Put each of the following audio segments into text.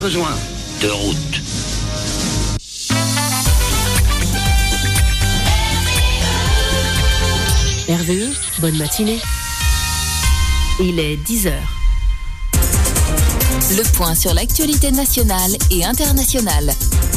Besoin de route. RVE, bonne matinée. Il est 10h. Le point sur l'actualité nationale et internationale.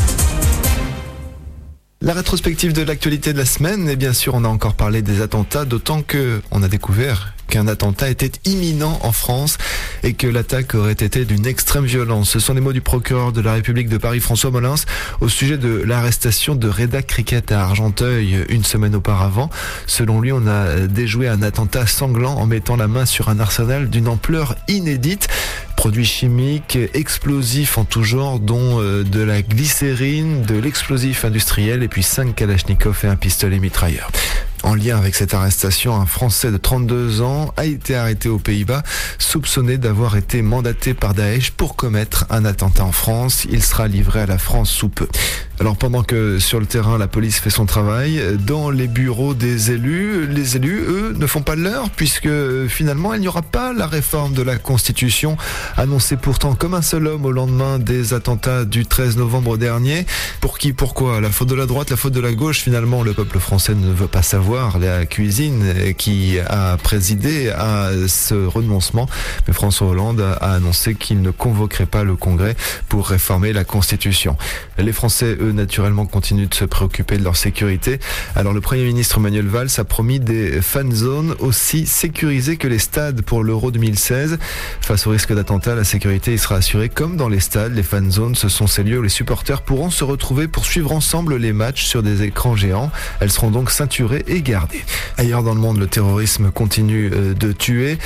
La rétrospective de l'actualité de la semaine, et bien sûr on a encore parlé des attentats, d'autant qu'on a découvert qu'un attentat était imminent en France et que l'attaque aurait été d'une extrême violence. Ce sont les mots du procureur de la République de Paris, François Molins, au sujet de l'arrestation de Reda Cricket à Argenteuil une semaine auparavant. Selon lui, on a déjoué un attentat sanglant en mettant la main sur un arsenal d'une ampleur inédite. Produits chimiques, explosifs en tout genre, dont de la glycérine, de l'explosif industriel et puis 5 kalachnikovs et un pistolet mitrailleur. En lien avec cette arrestation, un Français de 32 ans a été arrêté aux Pays-Bas, soupçonné d'avoir été mandaté par Daesh pour commettre un attentat en France. Il sera livré à la France sous peu. Alors pendant que sur le terrain, la police fait son travail, dans les bureaux des élus, les élus, eux, ne font pas le leur, puisque finalement, il n'y aura pas la réforme de la Constitution, annoncée pourtant comme un seul homme au lendemain des attentats du 13 novembre dernier. Pour qui, pourquoi? La faute de la droite, la faute de la gauche? Finalement, le peuple français ne veut pas savoir. La cuisine qui a présidé à ce renoncement. Mais François Hollande a annoncé qu'il ne convoquerait pas le Congrès pour réformer la Constitution. Les Français, eux, naturellement, continuent de se préoccuper de leur sécurité. Alors, le Premier ministre Manuel Valls a promis des fan zones aussi sécurisées que les stades pour l'Euro 2016. Face au risque d'attentat, la sécurité y sera assurée comme dans les stades. Les fan zones, ce sont ces lieux où les supporters pourront se retrouver pour suivre ensemble les matchs sur des écrans géants. Elles seront donc ceinturées et gardées. Ailleurs dans le monde, le terrorisme continue de tuer.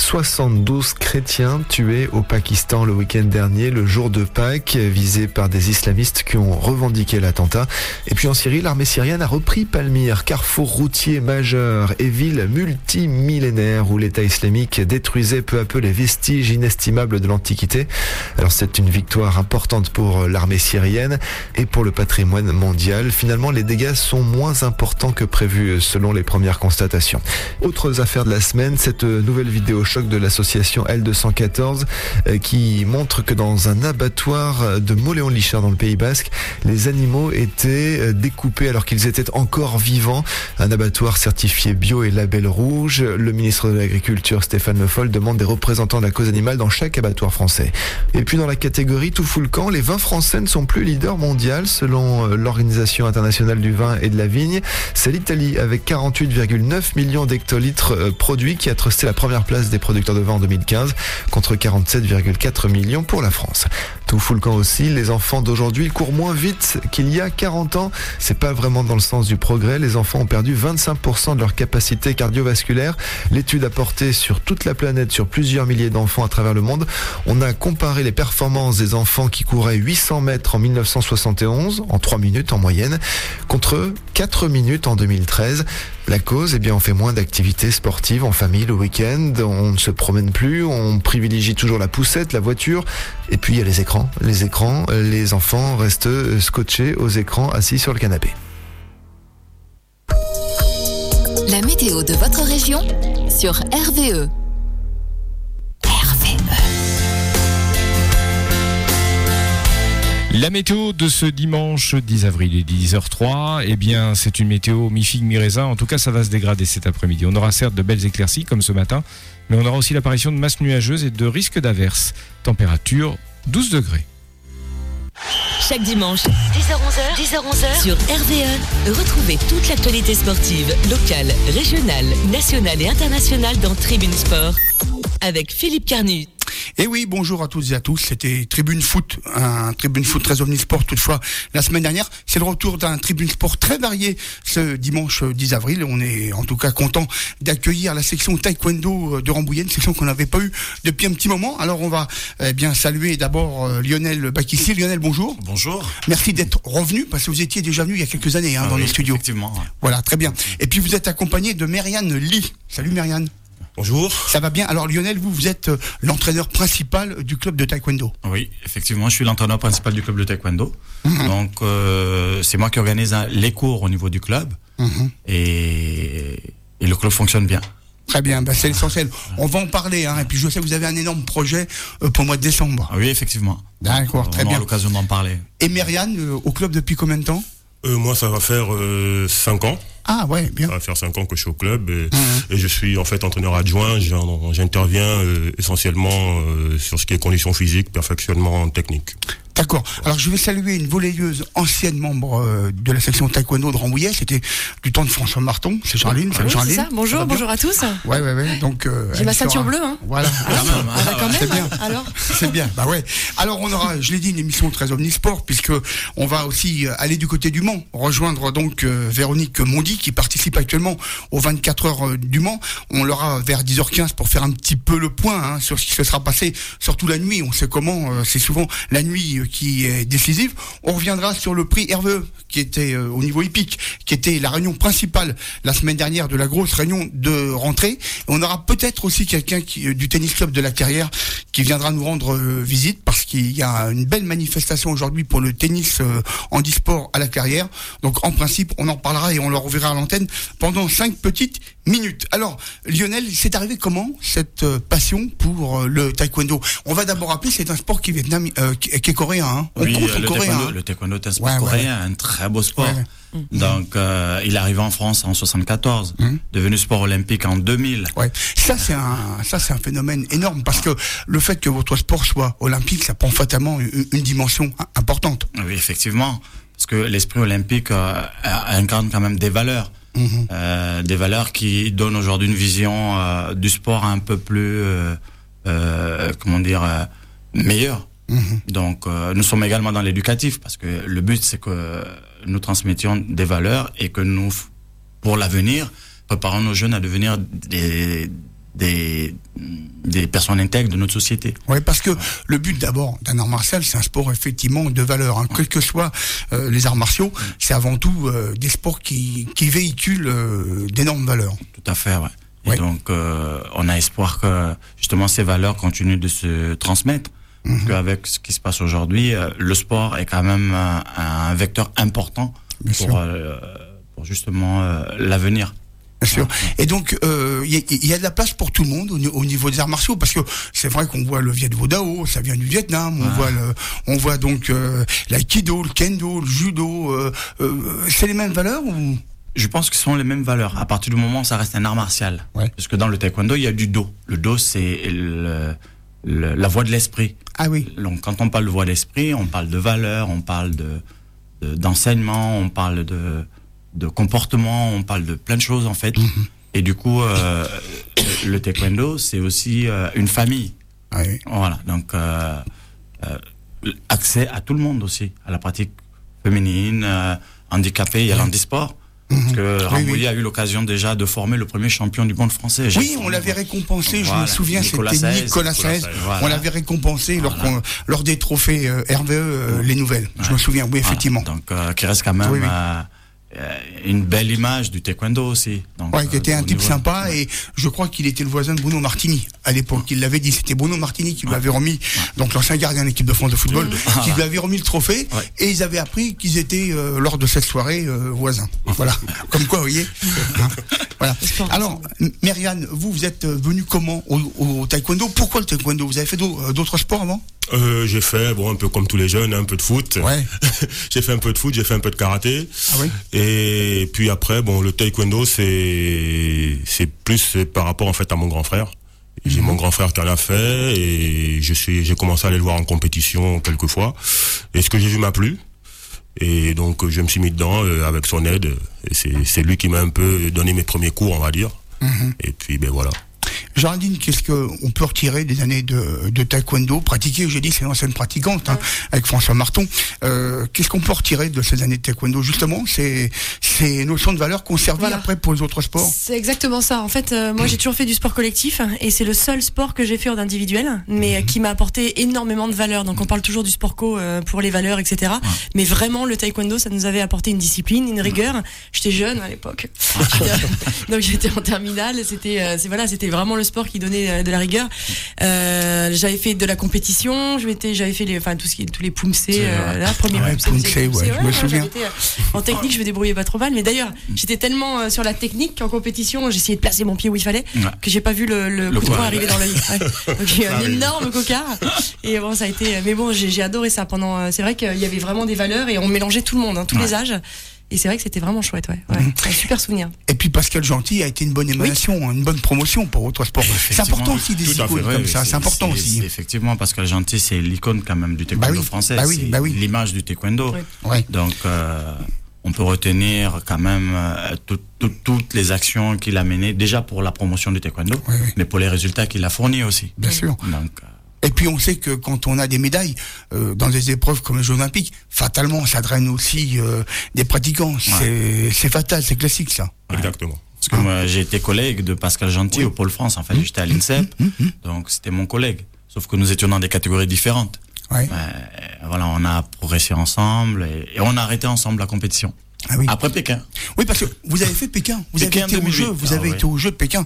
72 chrétiens tués au Pakistan le week-end dernier, le jour de Pâques, visés par des islamistes qui ont revendiqué l'attentat. Et puis en Syrie, l'armée syrienne a repris Palmyre, carrefour routier majeur et ville multimillénaire où l'État islamique détruisait peu à peu les vestiges inestimables de l'Antiquité. Alors c'est une victoire importante pour l'armée syrienne et pour le patrimoine mondial. Finalement, les dégâts sont moins importants que prévu selon les premières constatations. Autres affaires de la semaine, cette nouvelle vidéo choc de l'association L214 qui montre que dans un abattoir de Mauléon-Lichard dans le Pays Basque, les animaux étaient découpés alors qu'ils étaient encore vivants. Un abattoir certifié bio et label rouge. Le ministre de l'Agriculture, Stéphane Le Foll, demande des représentants de la cause animale dans chaque abattoir français. Et puis dans la catégorie tout fout le camp, les vins français ne sont plus leaders mondiaux selon l'Organisation internationale du vin et de la vigne. C'est l'Italie avec 48,9 millions d'hectolitres produits qui a trusté la première place des producteurs de vin en 2015 contre 47,4 millions pour la France. Tout fout le camp aussi, les enfants d'aujourd'hui courent moins vite qu'il y a 40 ans. C'est pas vraiment dans le sens du progrès. Les enfants ont perdu 25% de leur capacité cardiovasculaire. L'étude a porté sur toute la planète, sur plusieurs milliers d'enfants à travers le monde. On a comparé les performances des enfants qui couraient 800 mètres en 1971, en 3 minutes en moyenne, contre 4 minutes en 2013. La cause, on fait moins d'activités sportives en famille le week-end, on ne se promène plus, on privilégie toujours la poussette, la voiture, et puis il y a les écrans, les enfants restent scotchés aux écrans assis sur le canapé. La météo de votre région sur RVE. La météo de ce dimanche 10 avril, il est 10h03, c'est une météo mi-figue, mi-raisin. En tout cas, ça va se dégrader cet après-midi. On aura certes de belles éclaircies, comme ce matin, mais on aura aussi l'apparition de masses nuageuses et de risques d'averses. Température 12 degrés. Chaque dimanche, 10h-11h, sur RVE, retrouvez toute l'actualité sportive, locale, régionale, nationale et internationale dans Tribune Sport, avec Philippe Carnu. Et oui, bonjour à toutes et à tous. C'était Tribune Foot, un Tribune Foot très omnisport toutefois la semaine dernière. C'est le retour d'un Tribune Sport très varié ce dimanche 10 avril. On est en tout cas content d'accueillir la section taekwondo de Rambouillet, une section qu'on n'avait pas eue depuis un petit moment. Alors on va saluer d'abord Lionel Bakissi. Lionel, bonjour. Bonjour. Merci d'être revenu parce que vous étiez déjà venu il y a quelques années dans les studios. Effectivement. Ouais. Voilà, très bien. Et puis vous êtes accompagné de Myriane Lee. Salut Myriane. Bonjour. Ça va bien. Alors Lionel, vous êtes l'entraîneur principal du club de taekwondo. Oui, effectivement, je suis l'entraîneur principal du club de taekwondo. Donc c'est moi qui organise les cours au niveau du club. Et le club fonctionne bien. Très bien, c'est l'essentiel. On va en parler, et puis je sais que vous avez un énorme projet pour le mois de décembre. Oui, effectivement. D'accord, très bien. On aura l'occasion d'en parler. Et Myriane, au club depuis combien de temps ? Moi, ça va faire 5 ans. Ah ouais, bien. Ça va faire 5 ans que je suis au club et je suis en fait entraîneur adjoint. J'interviens essentiellement sur ce qui est conditions physiques, perfectionnement technique. D'accord. Alors je vais saluer une volleyeuse ancienne membre de la section taekwondo de Rambouillet. C'était du temps de François Marton. C'est Charline. Oui, Charline. c'est ça. Bonjour à tous. Ouais. Donc j'ai ma ceinture bleue. Hein. Voilà. Quand même. C'est bien. Alors. C'est bien. Bah ouais. Alors on aura, je l'ai dit, une émission très omnisport puisque on va aussi aller du côté du Mans, rejoindre donc Véronique Mondy qui participe actuellement aux 24 heures du Mans. On l'aura vers 10h15 pour faire un petit peu le point sur ce qui se sera passé, surtout la nuit. On sait comment c'est souvent la nuit qui est décisive. On reviendra sur le prix RVE qui était au niveau hippique, qui était la réunion principale la semaine dernière de la grosse réunion de rentrée. Et on aura peut-être aussi quelqu'un du tennis club de la Carrière qui viendra nous rendre visite parce qu'il y a une belle manifestation aujourd'hui pour le tennis handisport à la Carrière. Donc en principe, on en parlera et on le reverra à l'antenne pendant 5 petites minutes. Alors Lionel, c'est arrivé comment cette passion pour le taekwondo ? On va d'abord rappeler, c'est un sport qui est coréen. Oui, le taekwondo est un sport coréen, un très beau sport. Ouais. Donc, il est arrivé en France en 74, devenu sport olympique en 2000. Ouais. Ça, c'est un phénomène énorme parce que le fait que votre sport soit olympique, ça prend fatalement une dimension importante. Oui, effectivement. Parce que l'esprit olympique incarne quand même des valeurs. Des valeurs qui donnent aujourd'hui une vision du sport un peu plus, meilleure. Donc nous sommes également dans l'éducatif parce que le but c'est que nous transmettions des valeurs et que nous, pour l'avenir, préparons nos jeunes à devenir des personnes intègres de notre société. Oui, parce que le but d'abord d'un art martial, c'est un sport effectivement de valeur. Quels que soient les arts martiaux, c'est avant tout des sports qui véhiculent d'énormes valeurs. Tout à fait, ouais. Et donc on a espoir que justement ces valeurs continuent de se transmettre. Parce qu'avec ce qui se passe aujourd'hui, le sport est quand même un vecteur important pour justement l'avenir. Bien sûr. Et donc, il y a de la place pour tout le monde au niveau des arts martiaux, parce que c'est vrai qu'on voit le Viet Vo Dao, ça vient du Vietnam, on voit donc l'aïkido, le kendo, le judo, c'est les mêmes valeurs ou... Je pense que ce sont les mêmes valeurs, à partir du moment où ça reste un art martial. Ouais. Parce que dans le taekwondo, il y a du do. Le do, c'est la voie de l'esprit. Ah oui. Donc quand on parle de voie d'esprit, on parle de valeurs, on parle d'enseignement, on parle de comportement, on parle de plein de choses en fait. Et du coup, le taekwondo, c'est aussi une famille. Oui. Voilà. Donc accès à tout le monde aussi, à la pratique féminine, handicapée, il y a l'handisport. Parce que Rambouillet a eu l'occasion déjà de former le premier champion du monde français. Oui, on l'avait récompensé, je me souviens, c'était Nicolas Saez. Voilà. On l'avait récompensé lors des trophées RVE, les nouvelles. Je me souviens, oui, effectivement. Donc, qui reste quand même une belle image du taekwondo aussi. Donc, qui était un type sympa et je crois qu'il était le voisin de Bruno Martini à l'époque. Il l'avait dit, c'était Bruno Martini qui lui avait remis, donc l'ancien gardien de l'équipe de France de football, qui lui avait remis le trophée et ils avaient appris qu'ils étaient lors de cette soirée voisins. Voilà, comme quoi, vous voyez. Voilà. Alors, Myriane, vous êtes venue comment au taekwondo ? Pourquoi le taekwondo ? Vous avez fait d'autres sports avant ? J'ai fait, un peu comme tous les jeunes, un peu de foot. Ouais. J'ai fait un peu de foot, j'ai fait un peu de karaté. Ah oui. Et puis après, le taekwondo, c'est plus par rapport en fait à mon grand frère. J'ai mon grand frère qui en a fait et j'ai commencé à aller le voir en compétition quelques fois. Et ce que j'ai vu m'a plu. Et donc je me suis mis dedans avec son aide. Et c'est lui qui m'a un peu donné mes premiers cours, on va dire. Et puis voilà. Géraldine, qu'est-ce qu'on peut retirer des années de taekwondo pratiquées ? J'ai dit c'est une ancienne pratiquante avec François Marton. Qu'est-ce qu'on peut retirer de ces années de taekwondo ? Justement, ces notions de valeur conservées après pour les autres sports. C'est exactement ça. En fait, moi j'ai toujours fait du sport collectif et c'est le seul sport que j'ai fait en individuel, mais qui m'a apporté énormément de valeur. Donc on parle toujours du sport co pour les valeurs, etc. Mais vraiment le taekwondo, ça nous avait apporté une discipline, une rigueur. J'étais jeune à l'époque, donc j'étais en terminale. C'était vraiment vraiment le sport qui donnait de la rigueur. J'avais fait de la compétition, j'avais fait tous les poumsés, premier poumsé, je me souviens. En technique, je me débrouillais pas trop mal, mais d'ailleurs, j'étais tellement sur la technique qu'en compétition, j'essayais de placer mon pied où il fallait, que j'ai pas vu le coup de poing arriver dans l'œil. Donc j'ai eu un énorme cocard. Et bon, ça a été, mais bon, j'ai adoré ça pendant, c'est vrai qu'il y avait vraiment des valeurs et on mélangeait tout le monde, tous les âges. Et c'est vrai que c'était vraiment chouette, un super souvenir. Et puis Pascal Gentil a été une bonne émanation, une bonne promotion pour votre sport. C'est important aussi des icônes comme ça, c'est important aussi. Effectivement, Pascal Gentil, c'est l'icône quand même du taekwondo français, c'est l'image du taekwondo. Donc, on peut retenir quand même toutes les actions qu'il a menées, déjà pour la promotion du taekwondo, mais pour les résultats qu'il a fournis aussi. Bien sûr. Donc, et puis on sait que quand on a des médailles dans des épreuves comme les Jeux Olympiques, fatalement ça draine aussi des pratiquants. C'est fatal, c'est classique ça. Exactement. Parce que moi j'ai été collègue de Pascal Gentil au Pôle France. En fait, j'étais à l'INSEP, donc c'était mon collègue. Sauf que nous étions dans des catégories différentes. Voilà, on a progressé ensemble et on a arrêté ensemble la compétition. Après Pékin. Oui, parce que vous avez fait Pékin. Vous avez été aux Jeux. Vous avez été aux Jeux de Pékin.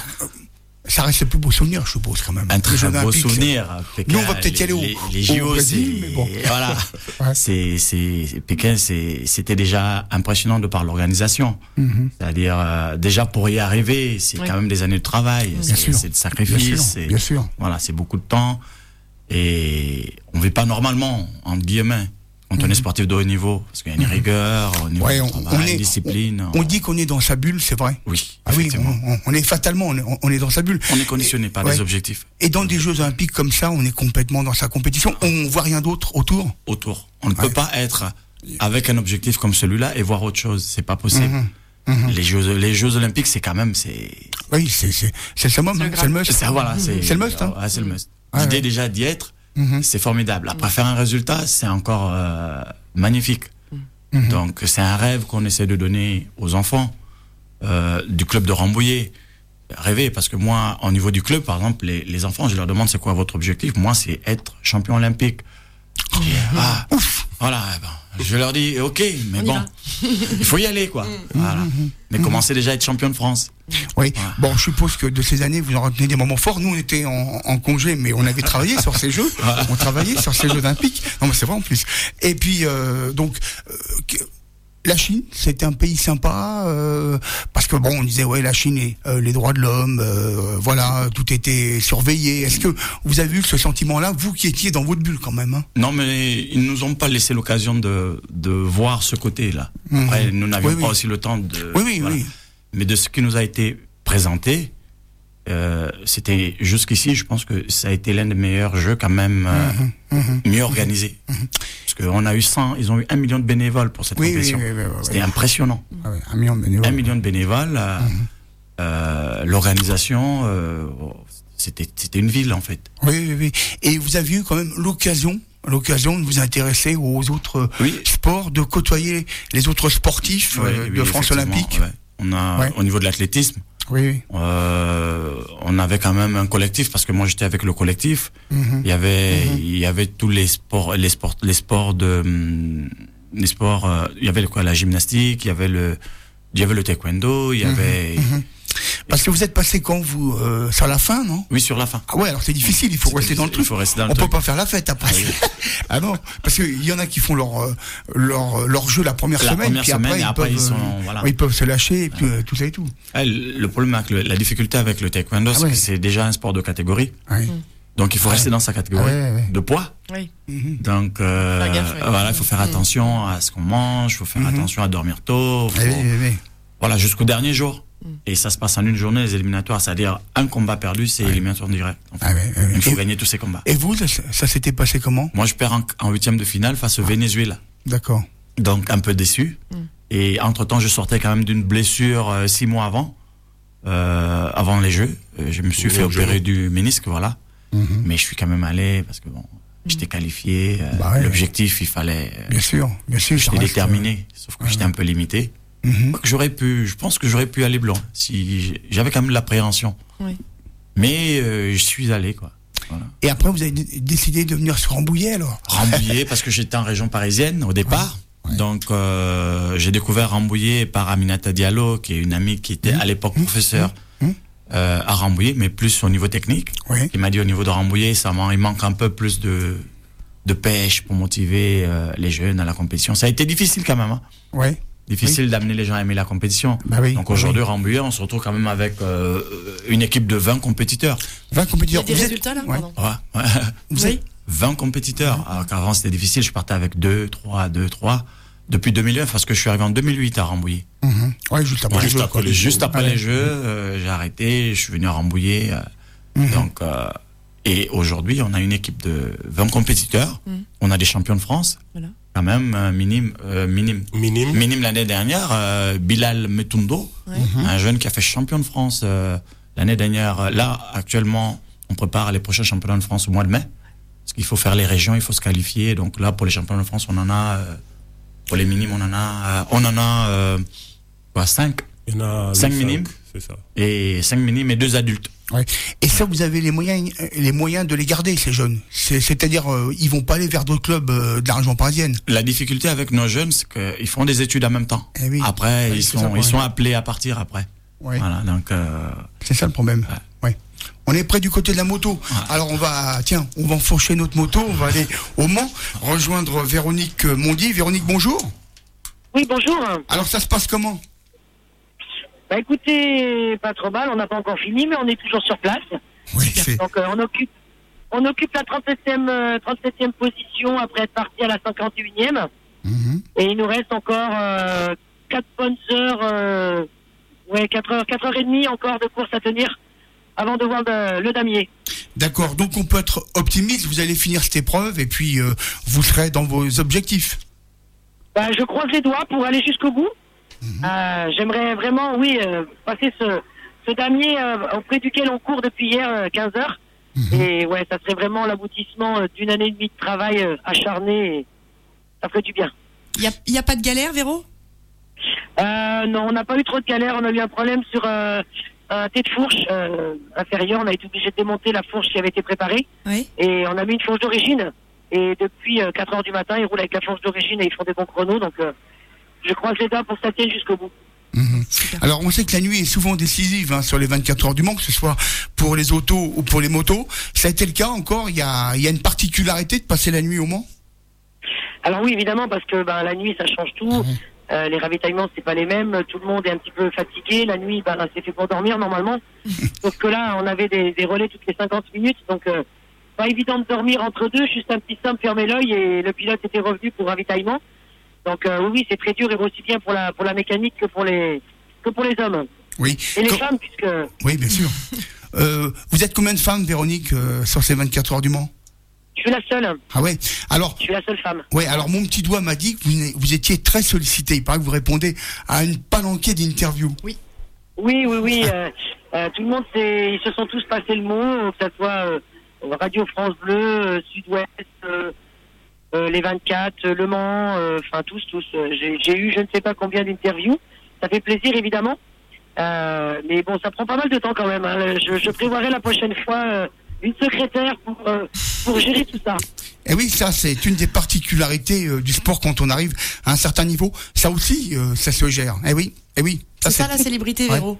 Ça reste le plus beau souvenir, je suppose, quand même. Un très beau souvenir. Pékin, nous, on va peut-être y aller les JO, Brésil, mais bon. Voilà. Pékin, c'était déjà impressionnant de par l'organisation. C'est-à-dire, déjà pour y arriver, c'est quand même des années de travail. C'est de sacrifice. Bien sûr. Voilà, c'est beaucoup de temps. Et on vit pas normalement, entre guillemets. Quand on est sportif de haut niveau, parce qu'il y a une rigueur, au niveau du travail, discipline. On dit qu'on est dans sa bulle, c'est vrai. Oui. On est fatalement, on est dans sa bulle. On est conditionné par des objectifs. Et dans des Jeux Olympiques comme ça, on est complètement dans sa compétition. On voit rien d'autre autour. On ne peut pas être avec un objectif comme celui-là et voir autre chose. C'est pas possible. Les Jeux Olympiques, c'est quand même, oui, c'est le summum, c'est le must. Voilà, c'est le must. C'est le must. L'idée déjà d'y être. C'est formidable. Après faire un résultat, c'est encore magnifique. Donc c'est un rêve qu'on essaie de donner aux enfants du club de Rambouillet. Rêver, parce que moi, au niveau du club, par exemple, les enfants, je leur demande c'est quoi votre objectif. Moi, c'est être champion olympique. Voilà. Je leur dis ok, mais bon, il faut y aller quoi. Voilà. Mais commencez déjà à être champion de France. Oui. Voilà. Bon, je suppose que de ces années, vous en retenez des moments forts. Nous, on était en congé, mais on avait travaillé sur ces Jeux. On travaillait sur ces Jeux olympiques. Non, mais c'est vrai en plus. Et puis, la Chine, c'était un pays sympa, parce que bon, on disait la Chine et les droits de l'homme, voilà, tout était surveillé. Est-ce que vous avez eu ce sentiment-là, vous qui étiez dans votre bulle quand même, Non, mais ils nous ont pas laissé l'occasion de voir ce côté-là. Après, nous n'avions pas aussi le temps de. Oui. Mais de ce qui nous a été présenté, c'était jusqu'ici, je pense que ça a été l'un des meilleurs jeux quand même, mieux organisés. Parce qu'on a eu ils ont eu 1 million de bénévoles pour cette compétition. C'était impressionnant. 1 million de bénévoles. 1 million de bénévoles. L'organisation, c'était une ville en fait. Oui. Et vous avez eu quand même l'occasion de vous intéresser aux autres sports, de côtoyer les autres sportifs de France Olympique. On a, au niveau de l'athlétisme, on avait quand même un collectif, parce que moi j'étais avec le collectif. Il y avait tous les sports, il y avait la gymnastique, il y avait le taekwondo, il y avait. Parce que vous êtes passé quand vous sur la fin, non? Oui, sur la fin. Ah ouais, alors c'est difficile, il faut rester dans le truc. On peut pas faire la fête après. Ah non, parce qu'il y en a qui font leur jeu la première semaine, puis après ils peuvent se lâcher et puis tout ça et tout. Le problème avec la difficulté avec le taekwondo, c'est que c'est déjà un sport de catégorie. Donc il faut rester dans sa catégorie de poids. Donc voilà, il faut faire attention à ce qu'on mange, il faut faire attention à dormir tôt. Voilà, jusqu'au dernier jour. Et ça se passe en une journée, les éliminatoires, c'est-à-dire un combat perdu, c'est éliminatoire direct. Il faut gagner tous ces combats. Et vous, ça s'était passé comment? Moi, je perds en 8e de finale face au Venezuela. D'accord. Donc, un peu déçu. Et entre-temps, je sortais quand même d'une blessure 6 mois avant les Jeux. Je me suis fait opérer du ménisque, voilà. Mais je suis quand même allé parce que bon, j'étais qualifié. L'objectif, il fallait. Bien sûr. J'étais déterminé, sauf que j'étais un peu limité. Je pense que j'aurais pu aller blanc si j'avais quand même l'appréhension. Mais je suis allé quoi. Voilà. Et après vous avez décidé de venir sur Rambouillet alors? Rambouillet parce que j'étais en région parisienne au départ. Donc j'ai découvert Rambouillet par Aminata Diallo, qui est une amie qui était à l'époque professeure à Rambouillet, mais plus au niveau technique. Oui. Il m'a dit au niveau de Rambouillet, il manque un peu plus de pêche pour motiver les jeunes à la compétition. Ça a été difficile quand même. Hein. Ouais. Difficile d'amener les gens à aimer la compétition. Bah oui, donc aujourd'hui, Rambouillet, on se retrouve quand même avec une équipe de 20 compétiteurs. 20 compétiteurs. Il y a des résultats là, pardon. Ouais. Vous êtes 20 compétiteurs. Alors qu'avant, c'était difficile. Je partais avec 2, 3. Depuis 2009, parce que je suis arrivé en 2008 à Rambouillet. Ouais, juste après les jeux. Juste après les jeux, j'ai arrêté, je suis venu à Rambouillet. Donc, et aujourd'hui, on a une équipe de 20 compétiteurs. On a des champions de France. Voilà. Quand même, minime l'année dernière, Bilal Metundo, un jeune qui a fait champion de France l'année dernière. Là, actuellement, on prépare les prochains championnats de France au mois de mai. Parce qu'il faut faire les régions, il faut se qualifier. Donc là, pour les championnats de France, on en a... Pour les minimes, on en a 5. Il y en a 5 minimes. C'est ça. Et 5 minimes et 2 adultes. Ouais. Et ça, vous avez les moyens de les garder, ces jeunes. C'est-à-dire, ils vont pas aller vers d'autres clubs de la région parisienne. La difficulté avec nos jeunes, c'est qu'ils font des études en même temps. Eh oui. Après, Ouais, ils ça, sont appelés à partir après. Ouais. Voilà, donc. C'est ça le problème. Ouais. On est près du côté de la moto. Alors on va enfourcher notre moto, on va aller au Mans, rejoindre Véronique Mondy. Véronique, bonjour. Oui, bonjour. Alors ça se passe comment? Bah écoutez, pas trop mal, on n'a pas encore fini, mais on est toujours sur place. Oui, donc on occupe la 37e position après être parti à la 51e. Et il nous reste encore 4 bonnes heures, 4h30 encore de course à tenir avant de voir le damier. D'accord, donc on peut être optimiste, vous allez finir cette épreuve et puis vous serez dans vos objectifs. Bah, je croise les doigts pour aller jusqu'au bout. J'aimerais vraiment, passer ce damier auprès duquel on court depuis hier 15 heures. Et ouais, ça serait vraiment l'aboutissement d'une année et demie de travail acharné. Et ça ferait du bien. Il y a pas de galère, Véro? Non, on n'a pas eu trop de galère. On a eu un problème sur un thé de fourche inférieur. On a été obligé de démonter la fourche qui avait été préparée. Oui. Et on a mis une fourche d'origine. Et depuis 4 heures du matin, ils roulent avec la fourche d'origine et ils font des bons chronos. Donc, je croise les doigts pour que ça tienne jusqu'au bout. Alors on sait que la nuit est souvent décisive sur les 24 heures du Mans, que ce soit pour les autos ou pour les motos. Ça a été le cas encore? Il y a une particularité de passer la nuit au Mans? Alors oui, évidemment, parce que la nuit, ça change tout. Les ravitaillements, c'est pas les mêmes. Tout le monde est un petit peu fatigué. La nuit, c'est fait pour dormir normalement. Sauf que là, on avait des relais toutes les 50 minutes. Donc, pas évident de dormir entre deux. Juste un petit simple, fermer l'œil et le pilote était revenu pour ravitaillement. Donc oui, c'est très dur et aussi bien pour la mécanique que pour les hommes. Oui. Et les femmes, puisque... Oui, bien sûr. Vous êtes combien de femmes, Véronique, sur ces 24 heures du Mans? Je suis la seule. Ah ouais. Alors. Je suis la seule femme. Ouais. Alors mon petit doigt m'a dit que vous étiez très sollicité. Il paraît que vous répondez à une palanquée d'interviews. Oui. Tout le monde, ils se sont tous passés le mot, que ce soit Radio France Bleu, Sud-Ouest, les 24, Le Mans, tous. J'ai eu je ne sais pas combien d'interviews. Ça fait plaisir évidemment. Mais bon, ça prend pas mal de temps quand même. Je prévoirai la prochaine fois une secrétaire pour gérer tout ça. Et oui, ça c'est une des particularités du sport quand on arrive à un certain niveau. Ça aussi, ça se gère. Eh oui. C'est ça la célébrité, Véro.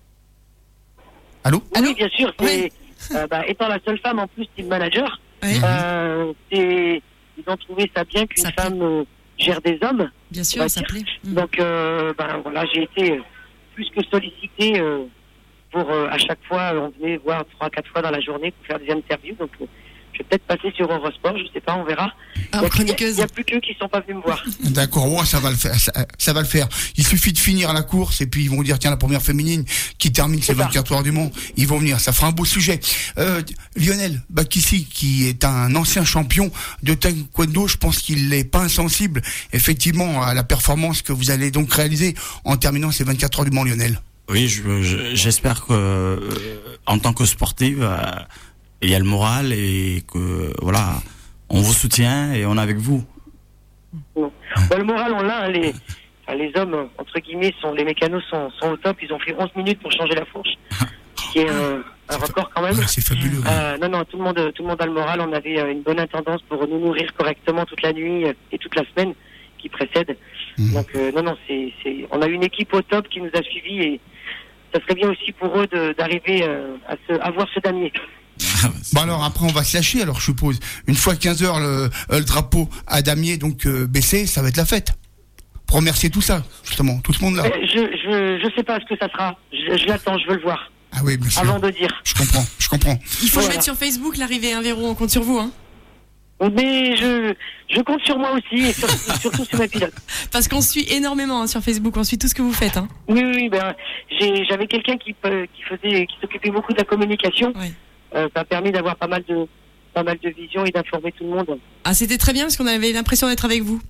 Allô? Oui, bien sûr. Étant la seule femme en plus team manager, ils ont trouvé ça bien qu'une femme gère des hommes. Bien sûr, ça plaît. Donc j'ai été plus que sollicité pour à chaque fois, on venait voir 3-4 fois dans la journée pour faire des interviews. Donc je vais peut-être passer sur Eurosport, je sais pas, on verra. Il n'y a plus qu'eux qui sont pas venus me voir. D'accord, ça va le faire. Ça va le faire. Il suffit de finir la course et puis ils vont dire tiens, la première féminine qui termine ses 24 heures du Mans, ils vont venir. Ça fera un beau sujet. Lionel Bakissi, qui est un ancien champion de taekwondo, je pense qu'il n'est pas insensible effectivement à la performance que vous allez donc réaliser en terminant ces 24 heures du Mans, Lionel. Oui, j'espère que en tant que sportif, il y a le moral et que voilà, on vous soutient et on est avec vous. Le moral, on l'a. Les hommes, entre guillemets, les mécanos sont au top. Ils ont fait 11 minutes pour changer la fourche, qui est un record quand même. C'est fabuleux. Non, tout le monde a le moral. On avait une bonne intendance pour nous nourrir correctement toute la nuit et toute la semaine qui précède. Donc on a une équipe au top qui nous a suivis et ça serait bien aussi pour eux d'arriver à voir ce damier. Bon alors après on va se lâcher alors je suppose. Une fois 15h le drapeau à damier donc baissé, ça va être la fête. Pour remercier tout ça, justement, tout ce monde là. Je sais pas ce que ça sera. Je l'attends, je veux le voir. Ah oui, bien sûr. Avant de dire. Je comprends. Il faut le mettre sur Facebook l'arrivée, hein, Véro, on compte sur vous, hein. Mais je compte sur moi aussi et surtout sur mes pilotes. Parce qu'on suit énormément, hein, sur Facebook, on suit tout ce que vous faites, hein. Oui, ben j'avais quelqu'un qui s'occupait beaucoup de la communication. Ouais. Ça a permis d'avoir pas mal de vision et d'informer tout le monde. Ah, c'était très bien parce qu'on avait l'impression d'être avec vous.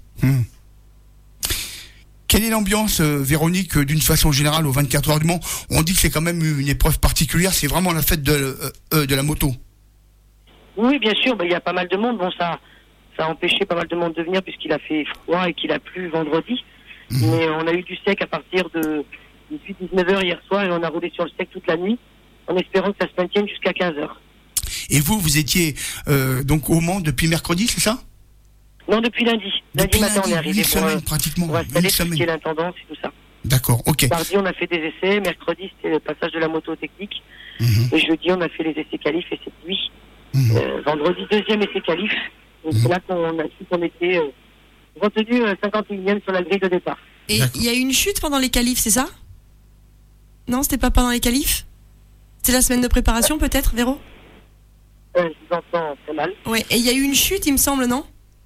Quelle est l'ambiance, Véronique, d'une façon générale aux 24 heures du Mans? On dit que c'est quand même une épreuve particulière, c'est vraiment la fête de la moto. Oui, bien sûr, il y a pas mal de monde. Bon, ça a empêché pas mal de monde de venir puisqu'il a fait froid et qu'il a plu vendredi. Mais on a eu du sec à partir de 18-19h hier soir et on a roulé sur le sec toute la nuit en espérant que ça se maintienne jusqu'à 15h. Et vous étiez donc au Mans depuis mercredi, c'est ça? Non, depuis lundi. Lundi matin, on est arrivé pratiquement. Pour installer tout ce qui est l'intendance et tout ça. D'accord, ok. Mardi, on a fait des essais. Mercredi, c'était le passage de la moto technique. Et jeudi, on a fait les essais qualifs et cette nuit. Vendredi, deuxième essai qualif. Et c'est là qu'on a su qu'on était retenu 51e sur la grille de départ. Et il y a eu une chute pendant les qualifs, c'est ça? Non, c'était pas pendant les qualifs? C'est la semaine de préparation, peut-être, Véro? Je vous entends très mal. Ouais, et il y a eu une chute, il me semble, non?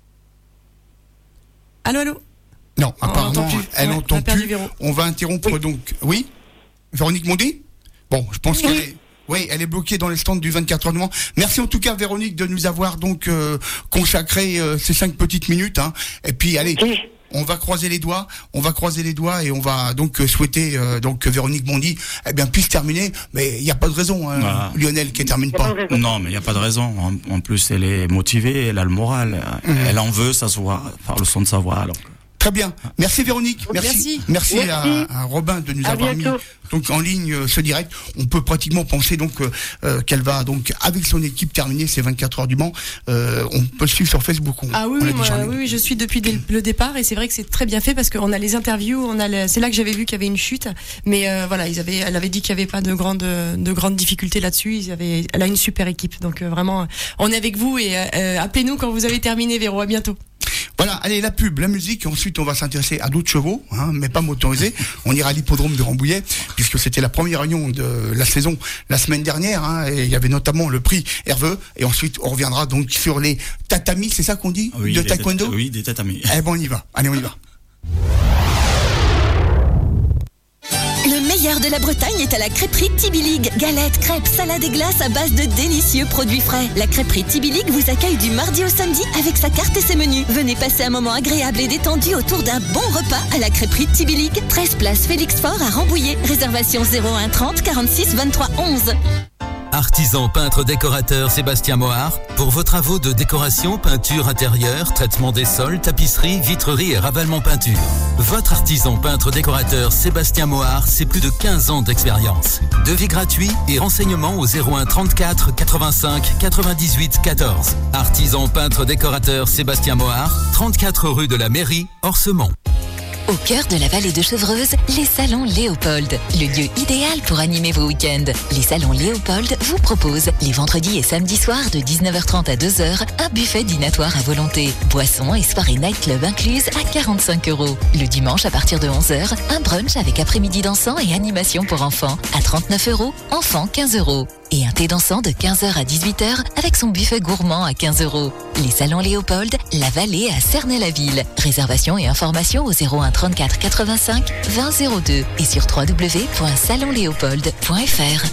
Allô? Non, apparemment, elle n'entend plus. Véro. On va interrompre donc. Oui, Véronique Mondy? Bon, je pense qu'elle est... Oui, elle est bloquée dans les stands du 24 heures du Mans. Merci en tout cas, Véronique, de nous avoir donc consacré ces 5 petites minutes. Hein. Et puis, allez, on va croiser les doigts. Et on va donc souhaiter que Véronique Mondy puisse terminer. Mais il n'y a pas de raison, hein, voilà. Lionel, qui ne termine pas. Non, mais il n'y a pas de raison. En plus, elle est motivée, elle a le moral. Elle en veut, ça se voit par le son de sa voix. Alors. Très bien. Merci Véronique. Merci à Robin de nous avoir mis donc en ligne ce direct. On peut pratiquement penser donc qu'elle va donc avec son équipe terminer ces 24 heures du Mans. On peut le suivre sur Facebook. Oui, je suis depuis le départ et c'est vrai que c'est très bien fait parce qu'on a les interviews, c'est là que j'avais vu qu'il y avait une chute, mais voilà, elle avait dit qu'il n'y avait pas de grandes difficultés là-dessus. Elle a une super équipe, donc vraiment, on est avec vous et appelez-nous quand vous avez terminé, Véro. À bientôt. Voilà, allez, la pub, la musique, et ensuite on va s'intéresser à d'autres chevaux, hein, mais pas motorisés. On ira à l'hippodrome de Rambouillet, puisque c'était la première réunion de la saison la semaine dernière, hein, et il y avait notamment le prix Herveux, et ensuite on reviendra donc sur les tatamis, c'est ça qu'on dit? Oui, de taekwondo? Oui, des tatamis. Eh bon, on y va. Allez, on y va. Le meilleur de la Bretagne est à la crêperie Tibilig. Galettes, crêpes, salades et glaces à base de délicieux produits frais. La crêperie Tibilig vous accueille du mardi au samedi avec sa carte et ses menus. Venez passer un moment agréable et détendu autour d'un bon repas à la crêperie Tibilig. 13 place Félix Faure à Rambouillet. Réservation 01 30 46 23 11. Artisan peintre décorateur Sébastien Mohard, pour vos travaux de décoration, peinture intérieure, traitement des sols, tapisserie, vitrerie et ravalement peinture. Votre artisan peintre décorateur Sébastien Mohard, c'est plus de 15 ans d'expérience. Devis gratuit et renseignements au 01 34 85 98 14. Artisan peintre décorateur Sébastien Mohard, 34 rue de la Mairie, Orsemont. Au cœur de la vallée de Chevreuse, les salons Léopold, le lieu idéal pour animer vos week-ends. Les salons Léopold vous proposent les vendredis et samedis soirs de 19h30 à 2h un buffet dînatoire à volonté, boissons et soirées nightclub incluses à 45 €. Le dimanche à partir de 11h, un brunch avec après-midi dansant et animation pour enfants à 39 €, enfants 15 €. Et un thé dansant de 15h à 18h avec son buffet gourmand à 15 €. Les salons Léopold, la vallée à Cernay-la-Ville. Réservation et information au 01 34 85 20 02 et sur www.salonléopold.fr.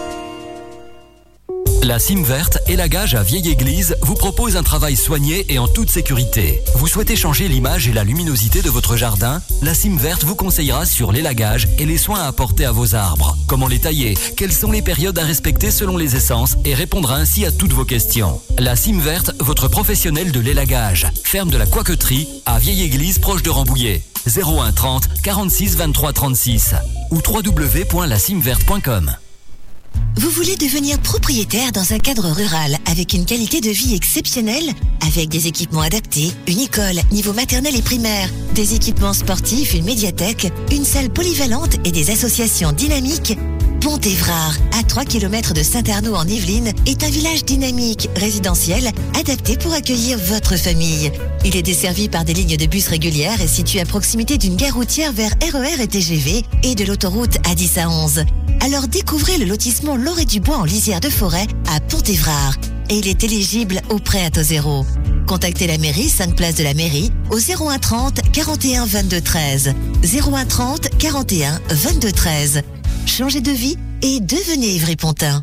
La Cime Verte et la Gage à Vieille Église vous propose un travail soigné et en toute sécurité. Vous souhaitez changer l'image et la luminosité de votre jardin? La Cime Verte vous conseillera sur l'élagage et les soins à apporter à vos arbres. Comment les tailler? Quelles sont les périodes à respecter selon les essences? Et répondra ainsi à toutes vos questions. La Cime Verte, votre professionnel de l'élagage. Ferme de la Coqueterie à Vieille Église proche de Rambouillet. 01 30 46 23 36 ou www.lacimeverte.com. Vous voulez devenir propriétaire dans un cadre rural avec une qualité de vie exceptionnelle, avec des équipements adaptés, une école, niveau maternel et primaire, des équipements sportifs, une médiathèque, une salle polyvalente et des associations dynamiques? Pont-Évrard, à 3 km de Saint-Arnaud en Yvelines, est un village dynamique, résidentiel, adapté pour accueillir votre famille. Il est desservi par des lignes de bus régulières et situé à proximité d'une gare routière vers RER et TGV et de l'autoroute A10 à 11. Alors découvrez le lotissement Loré du Bois en lisière de forêt à Pont-Évrard. Et il est éligible au prêt à taux zéro. Contactez la mairie, 5 place de la mairie, au 01 30 41 22 13. 01 30 41 22 13. Changez de vie et devenez Ivry-Pontin.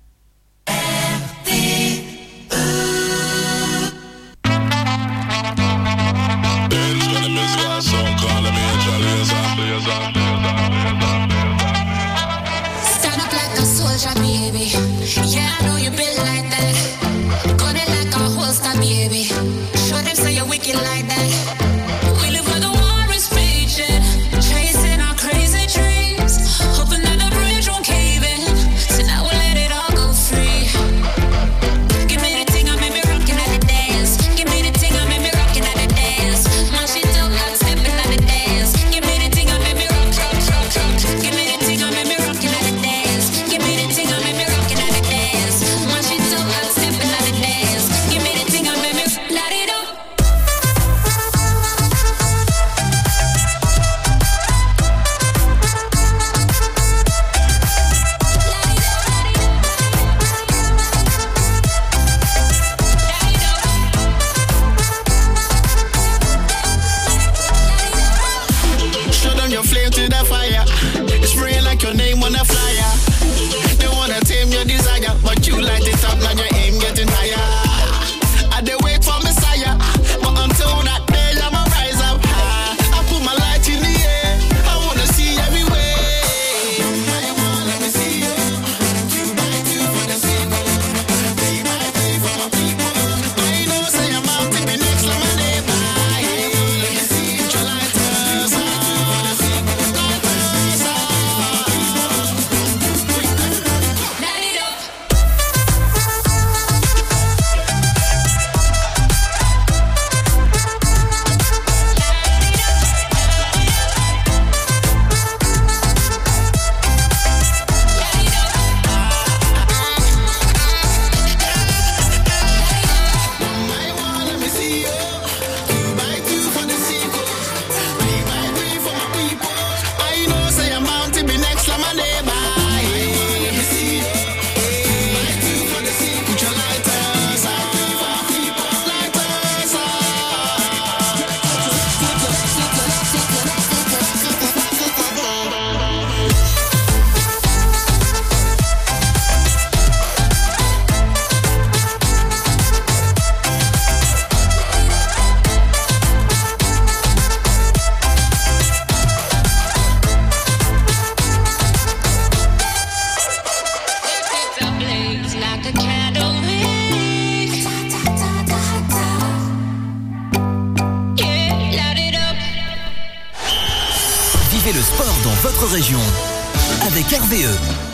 Vivez le sport dans votre région avec RVE.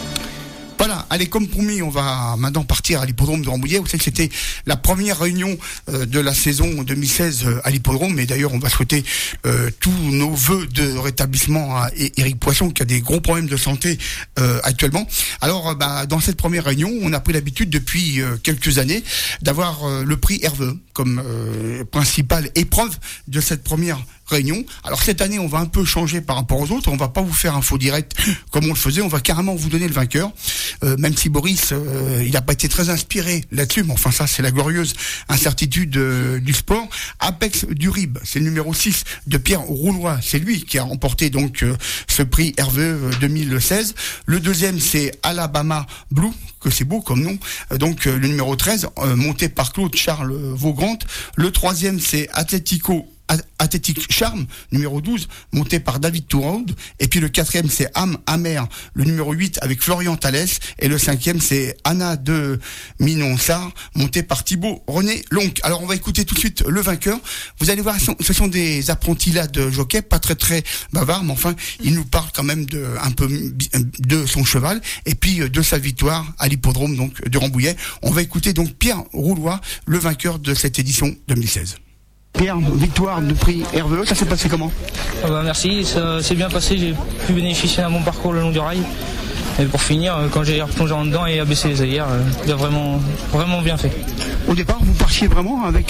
Voilà, allez, comme promis, on va maintenant partir à l'hippodrome de Rambouillet. Vous savez que c'était la première réunion de la saison 2016 à l'hippodrome. Et d'ailleurs, on va souhaiter tous nos vœux de rétablissement à Éric Poisson, qui a des gros problèmes de santé actuellement. Alors, dans cette première réunion, on a pris l'habitude depuis quelques années d'avoir le prix RVE comme principale épreuve de cette première réunion. Alors cette année, on va un peu changer par rapport aux autres. On va pas vous faire un faux direct comme on le faisait. On va carrément vous donner le vainqueur. Même si Boris, il n'a pas été très inspiré là-dessus, mais enfin ça, c'est la glorieuse incertitude du sport. Apex du Rib, c'est le numéro 6 de Pierre Roulois. C'est lui qui a remporté donc ce prix RVE 2016. Le deuxième, c'est Alabama Blue, que c'est beau comme nom. Donc le numéro 13, monté par Claude Charles Vaugrand. Le troisième, c'est Atlético Athletic Charm, numéro 12, monté par David Touraud. Et puis le 4e, c'est Amer, le numéro 8, avec Florian Thalès. Et le 5e, c'est Anna de Minonsard, monté par Thibaut René Lonc. Alors, on va écouter tout de suite le vainqueur. Vous allez voir, ce sont des apprentis là de jockey, pas très bavards, mais enfin, il nous parle quand même un peu de son cheval et puis de sa victoire à l'hippodrome donc de Rambouillet. On va écouter donc Pierre Roulois, le vainqueur de cette édition 2016. Pierre, victoire du prix RVE, ça s'est passé comment ? Merci, ça s'est bien passé, j'ai pu bénéficier d'un bon parcours le long du rail. Et pour finir, quand j'ai replongé en dedans et abaissé les œillères, il a vraiment bien fait. Au départ, vous partiez vraiment avec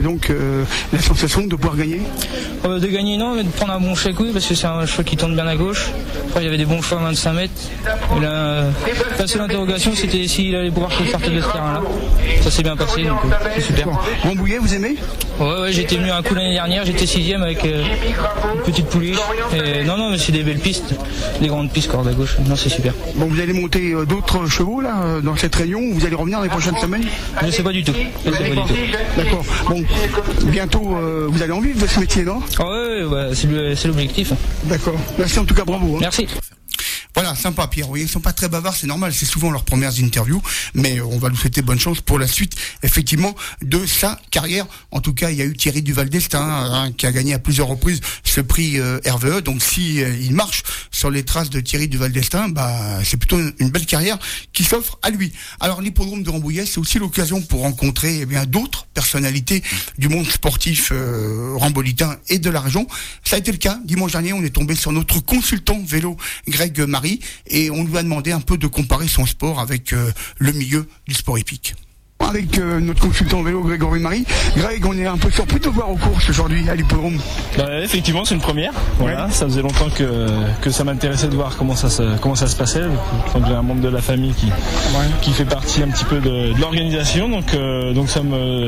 la sensation de pouvoir gagner ? De gagner non, mais de prendre un bon chèque, oui, parce que c'est un cheval qui tourne bien à gauche. Après, il y avait des bons chevaux à 25 mètres. Et là, la seule interrogation, c'était s'il allait pouvoir se sortir de ce terrain-là. Ça s'est bien passé, donc c'est super. Rambouillet, vous aimez ? Ouais, j'étais venu un coup l'année dernière, j'étais 6e avec une petite pouliche. Et non, mais c'est des belles pistes, des grandes pistes, corde à gauche. Non, c'est super. Bon, vous allez monter d'autres chevaux là dans cette réunion ou vous allez revenir dans les prochaines semaines ? Je ne sais pas du tout. D'accord. Bon, bientôt vous allez en vivre de ce métier, non ? Ouais, c'est l'objectif. D'accord. Merci en tout cas, bravo. Hein. Merci. Voilà, sympa Pierre, vous voyez, ils sont pas très bavards, c'est normal, c'est souvent leurs premières interviews, mais on va lui souhaiter bonne chance pour la suite, effectivement, de sa carrière. En tout cas, il y a eu Thierry Duval d'Estaing, qui a gagné à plusieurs reprises ce prix RVE, donc si il marche sur les traces de Thierry Duval d'Estaing, c'est plutôt une belle carrière qui s'offre à lui. Alors, l'hippodrome de Rambouillet, c'est aussi l'occasion pour rencontrer d'autres personnalités du monde sportif rambolitain et de la région. Ça a été le cas, dimanche dernier, on est tombé sur notre consultant vélo, Greg Marie, et on lui a demandé un peu de comparer son sport avec le milieu du sport hippique. Avec notre consultant vélo Grégory Marie. Greg, on est un peu surpris de te voir aux courses aujourd'hui à l'hippodrome. Effectivement, c'est une première. Voilà, ça faisait longtemps que ça m'intéressait de voir comment ça se passait. Donc, j'ai un membre de la famille qui fait partie un petit peu de l'organisation. Donc ça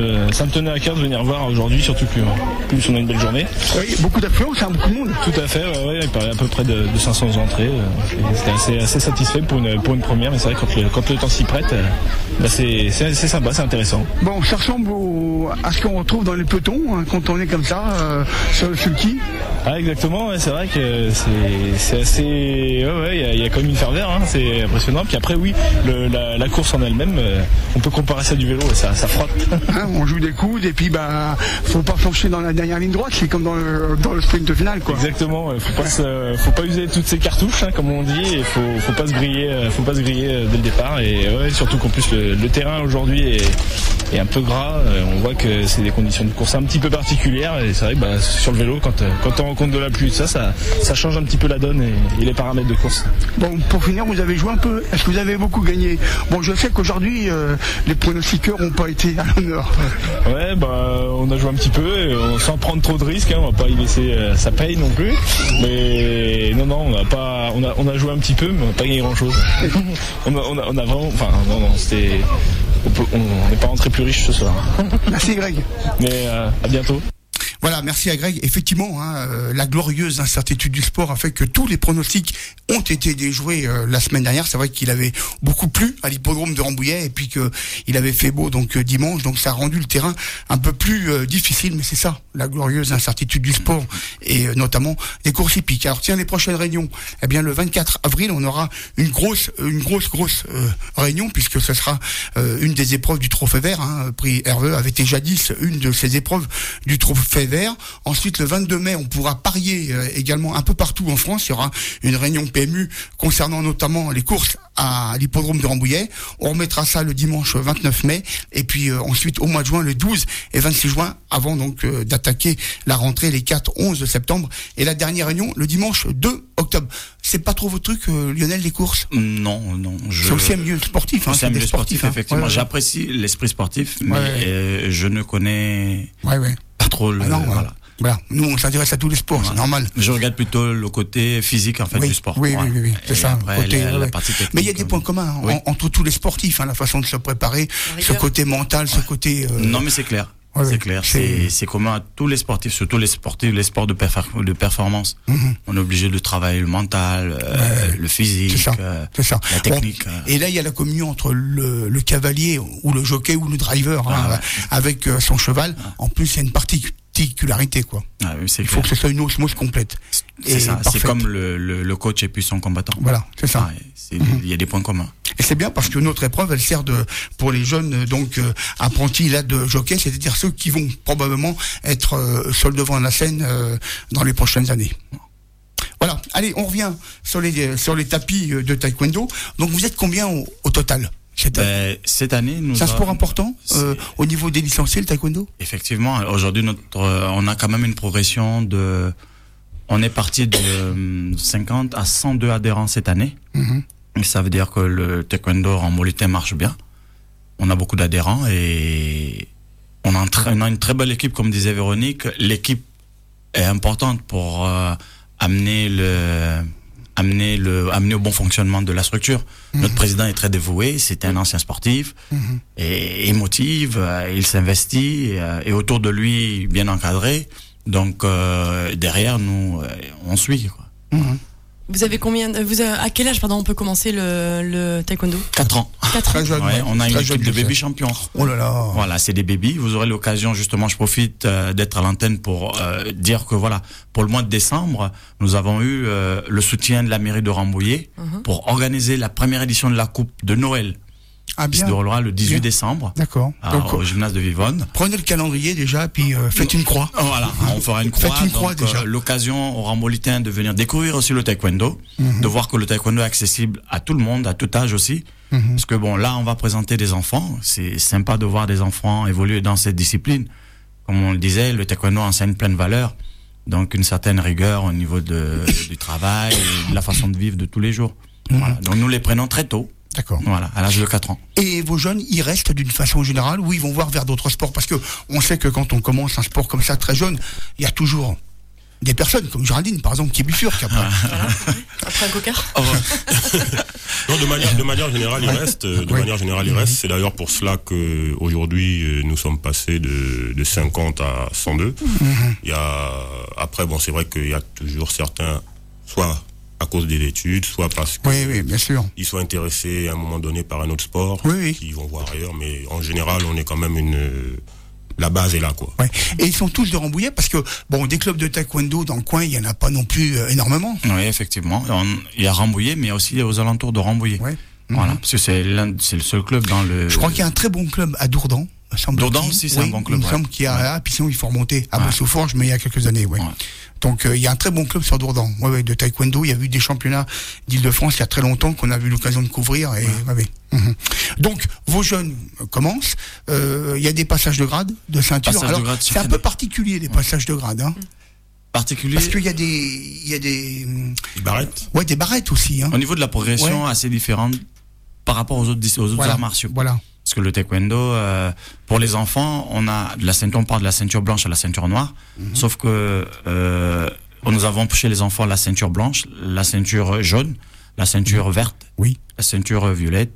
me tenait à cœur de venir voir aujourd'hui, surtout plus on a une belle journée. Oui, beaucoup d'affluence, beaucoup de monde. Tout à fait. Il parlait à peu près de 500 entrées. C'était assez satisfait pour une première. Mais c'est vrai quand le temps s'y prête, c'est sympa. C'est intéressant. Bon, ça ressemble à ce qu'on retrouve dans les pelotons quand on est comme ça sur le sulky. Exactement, c'est vrai que c'est assez. Il y a quand même une ferveur, c'est impressionnant. Puis après, oui, la course en elle-même, on peut comparer ça à du vélo et ça frotte. On joue des coudes et puis faut pas flancher dans la dernière ligne droite, c'est comme dans le sprint final, quoi. Exactement, faut pas user toutes ces cartouches, comme on dit, et faut pas se griller dès le départ. Et surtout qu'en plus le terrain aujourd'hui est un peu gras, on voit que c'est des conditions de course un petit peu particulières et c'est vrai que sur le vélo quand on rencontre de la pluie ça change un petit peu la donne et les paramètres de course. Bon, pour finir, vous avez joué un peu, est-ce que vous avez beaucoup gagné ? Bon, je sais qu'aujourd'hui les pronostiqueurs n'ont pas été à l'honneur. Ouais, on a joué un petit peu sans prendre trop de risques, on va pas y laisser ça paye non plus, mais non, on a joué un petit peu mais on n'a pas gagné grand chose. on a vraiment, c'était on n'est pas rentré plus riche ce soir. Merci Greg. Mais à bientôt. Voilà, merci à Greg. Effectivement, la glorieuse incertitude du sport a fait que tous les pronostics ont été déjoués la semaine dernière. C'est vrai qu'il avait beaucoup plu à l'hippodrome de Rambouillet et puis qu'il avait fait beau donc dimanche, donc ça a rendu le terrain un peu plus difficile. Mais c'est ça, la glorieuse incertitude du sport et notamment des courses hippiques. Alors tiens, les prochaines réunions, le 24 avril, on aura une grosse réunion puisque ce sera une des épreuves du Trophée Vert. Prix RVE avait été jadis une de ces épreuves du Trophée Vert. Ensuite, le 22 mai, on pourra parier également un peu partout en France. Il y aura une réunion PMU concernant notamment les courses à l'hippodrome de Rambouillet. On remettra ça le dimanche 29 mai. Et puis ensuite, au mois de juin, le 12 et 26 juin, avant donc d'attaquer la rentrée les 4, 11 septembre. Et la dernière réunion, le dimanche 2 octobre. C'est pas trop votre truc, Lionel, les courses ? Non. C'est aussi un milieu sportif. C'est un milieu sportif, effectivement. Ouais. J'apprécie l'esprit sportif, mais je ne connais pas trop le... Voilà. Nous, on s'intéresse à tous les sports, c'est normal. Je regarde plutôt le côté physique, du sport. Oui, c'est ça. La partie technique. Mais il y a des points communs entre tous les sportifs, la façon de se préparer, ce côté mental, ce côté... Non, mais c'est clair. C'est clair, c'est commun à tous les sportifs, surtout les sportifs, les sports de performance. On est obligé de travailler le mental, le physique, la technique. Et là, il y a la communion entre le cavalier ou le jockey ou le driver avec son cheval. En plus, il y a une partie particularité, quoi. Ah, oui, Il faut que ce soit une osmose complète. C'est ça, parfaite. c'est comme le coach et puis son combattant. Voilà, c'est ça. Il y a des points communs. Et c'est bien parce que notre épreuve, elle sert pour les jeunes apprentis là de jockey, c'est-à-dire ceux qui vont probablement être sur le devant de la scène dans les prochaines années. Voilà. Allez, on revient sur les tapis de taekwondo. Donc vous êtes combien au total cette année, c'est un sport important au niveau des licenciés, le taekwondo. Effectivement, aujourd'hui on a quand même une progression on est parti de 50 à 102 adhérents cette année. Et ça veut dire que le taekwondo en Mauritanie marche bien. On a beaucoup d'adhérents et on a une très belle équipe, comme disait Véronique. L'équipe est importante pour amener au bon fonctionnement de la structure. Notre président est très dévoué, c'est un ancien sportif, et il motive, il s'investit, et autour de lui, bien encadré. Donc, derrière, nous, on suit, quoi. Vous avez à quel âge, on peut commencer le taekwondo? 4 ans. 4 ans. Ouais, on a une équipe de baby champions. Oh là là. Voilà, c'est des bébés. Vous aurez l'occasion, justement, je profite d'être à l'antenne pour dire que voilà, pour le mois de décembre, nous avons eu le soutien de la mairie de Rambouillet pour organiser la première édition de la Coupe de Noël. Qui se déroulera le 18 décembre. D'accord. Donc, au gymnase de Vivonne. Prenez le calendrier déjà, puis faites une croix. Voilà, on fera une croix. Faites une croix déjà. L'occasion aux Rambouillitains de venir découvrir aussi le taekwondo, de voir que le taekwondo est accessible à tout le monde, à tout âge aussi. Parce que bon, là, on va présenter des enfants. C'est sympa de voir des enfants évoluer dans cette discipline. Comme on le disait, le taekwondo enseigne plein de valeurs. Donc, une certaine rigueur au niveau du travail, et de la façon de vivre de tous les jours. Voilà. Donc, nous les prenons très tôt. D'accord. Voilà, à l'âge de 4 ans. Et vos jeunes, ils restent d'une façon générale ou ils vont voir vers d'autres sports? Parce que on sait que quand on commence un sport comme ça très jeune, il y a toujours des personnes comme Géraldine, par exemple, qui bifurquent après. Après un cocard. Non, de manière générale, il reste. C'est d'ailleurs pour cela que aujourd'hui nous sommes passés de 50 à 102. Après, bon, c'est vrai qu'il y a toujours certains, soit à cause des études, soit parce que bien sûr, ils sont intéressés à un moment donné par un autre sport, qu'ils vont voir ailleurs, mais en général, on est quand même la base est là, quoi. Ouais. Et ils sont tous de Rambouillet parce que, bon, des clubs de taekwondo dans le coin, il n'y en a pas non plus énormément. Oui, effectivement. Il y a Rambouillet, mais aussi aux alentours de Rambouillet. Voilà, parce que c'est le seul club dans le... Je crois qu'il y a un très bon club à Dourdan. Dourdan aussi, c'est un bon club. Il me semble qu'il y a puis sinon il faut remonter à Bossoforge, mais il y a quelques années, Donc il y a un très bon club sur Dourdan, de taekwondo. Il y a eu des championnats d'Île-de-France il y a très longtemps qu'on a eu l'occasion de couvrir. Et, Donc vos jeunes commencent. Il y a des passages de grade, de ceinture. Alors c'est un peu particulier les passages de grade. Particulier. Parce qu'il y a des barrettes. Ouais, des barrettes aussi. Au niveau de la progression, assez différente par rapport aux autres arts martiaux. Voilà. Parce que le taekwondo, pour les enfants, on part de la ceinture blanche à la ceinture noire. Sauf que nous avons chez les enfants la ceinture blanche, la ceinture jaune, la ceinture verte, la ceinture violette,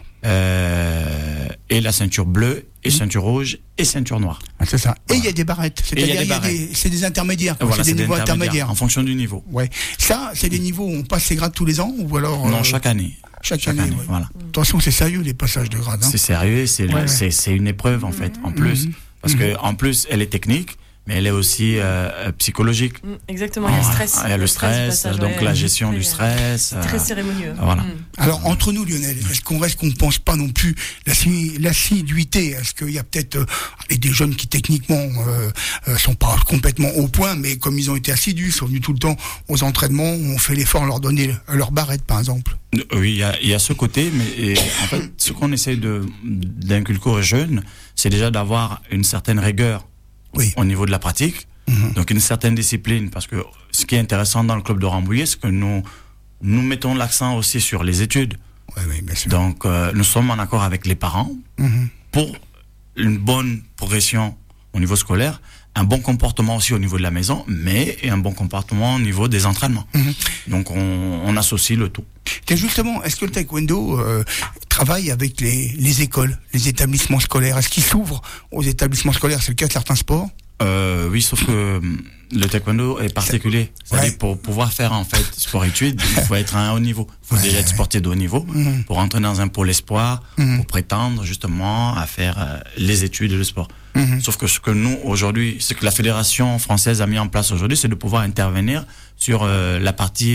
et la ceinture bleue, et ceinture rouge, et ceinture noire. C'est ça. Et il y a des barrettes. C'est des intermédiaire. Voilà, c'est des niveaux intermédiaires. En fonction du niveau. Ouais. Ça, c'est des niveaux où on passe les grades tous les ans ou alors Non, chaque année. Chaque année. Voilà. Attention, c'est sérieux les passages de grade. C'est sérieux, c'est une épreuve en fait, en plus. Parce que en plus, elle est technique, mais elle est aussi psychologique. Exactement, il y a le stress. Il y a le stress, donc la gestion du stress. C'est très cérémonieux. Voilà. Alors, entre nous, Lionel, est-ce qu'on ne pense pas non plus l'assiduité? Est-ce qu'il y a peut-être des jeunes qui techniquement sont pas complètement au point, mais comme ils ont été assidus, sont venus tout le temps aux entraînements, on fait l'effort de leur donner leur barrette, par exemple? Oui, il y a ce côté, mais en fait, ce qu'on essaie d'inculquer aux jeunes, c'est déjà d'avoir une certaine rigueur au niveau de la pratique, donc une certaine discipline, parce que ce qui est intéressant dans le club de Rambouillet, c'est que nous mettons l'accent aussi sur les études. Bien sûr. Donc nous sommes en accord avec les parents pour une bonne progression au niveau scolaire, un bon comportement aussi au niveau de la maison, mais un bon comportement au niveau des entraînements. Donc on associe le tout. Et justement, est-ce que le taekwondo travaille avec les écoles, les établissements scolaires? Est-ce qu'il s'ouvre aux établissements scolaires? C'est le cas de certains sports. Oui, sauf que Le taekwondo est particulier. C'est-à-dire pour pouvoir faire en fait sport-études, il faut être à un haut niveau. Il faut déjà être sportif de haut niveau pour entrer dans un pôle espoir, pour prétendre justement à faire les études et le sport. Sauf que ce que nous aujourd'hui, ce que la fédération française a mis en place aujourd'hui, c'est de pouvoir intervenir sur la partie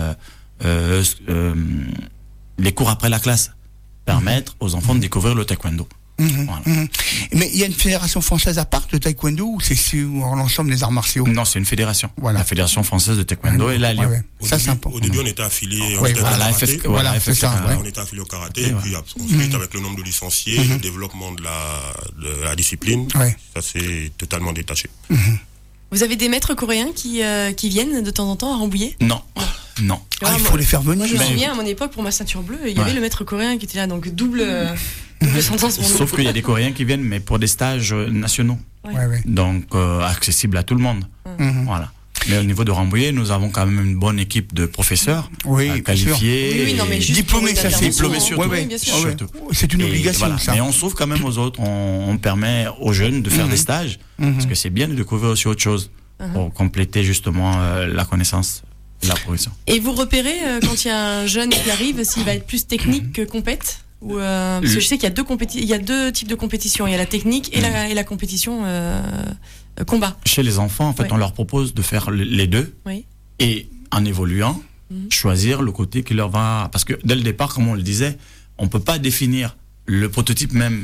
les cours après la classe, permettre aux enfants de découvrir le taekwondo. Voilà. Mais il y a une fédération française à part de taekwondo ou c'est sur l'ensemble des arts martiaux? Non, c'est une fédération. Voilà. La fédération française de taekwondo et la Lyon. Au début, on était affilié au karaté. On était affilié au karaté. Et puis ensuite, avec le nombre de licenciés, le développement de la discipline, ça s'est totalement détaché. Vous avez des maîtres coréens qui viennent de temps en temps à Rambouillet? Non. Il faut les faire venir. Moi, je me souviens, à mon époque, pour ma ceinture bleue, il y avait le maître coréen qui était là, donc double sentence. Sauf qu'il y a des Coréens qui viennent, mais pour des stages nationaux. Donc, accessibles à tout le monde. Voilà. Mais au niveau de Rambouillet, nous avons quand même une bonne équipe de professeurs qualifiés. Oui, non, mais juste diplômés, ça c'est diplômés surtout. Bien sûr. C'est une obligation, voilà. ça. Mais on s'ouvre quand même aux autres. On permet aux jeunes de faire des stages, parce que c'est bien de découvrir aussi autre chose pour compléter justement la connaissance. La progression. Et vous repérez quand il y a un jeune qui arrive s'il va être plus technique que compète ou parce que je sais qu'il y a deux types de compétitions. Il y a la technique et la compétition combat. Chez les enfants, en fait, on leur propose de faire les deux et en évoluant, choisir le côté qui leur va. Parce que dès le départ, comme on le disait, on peut pas définir le prototype même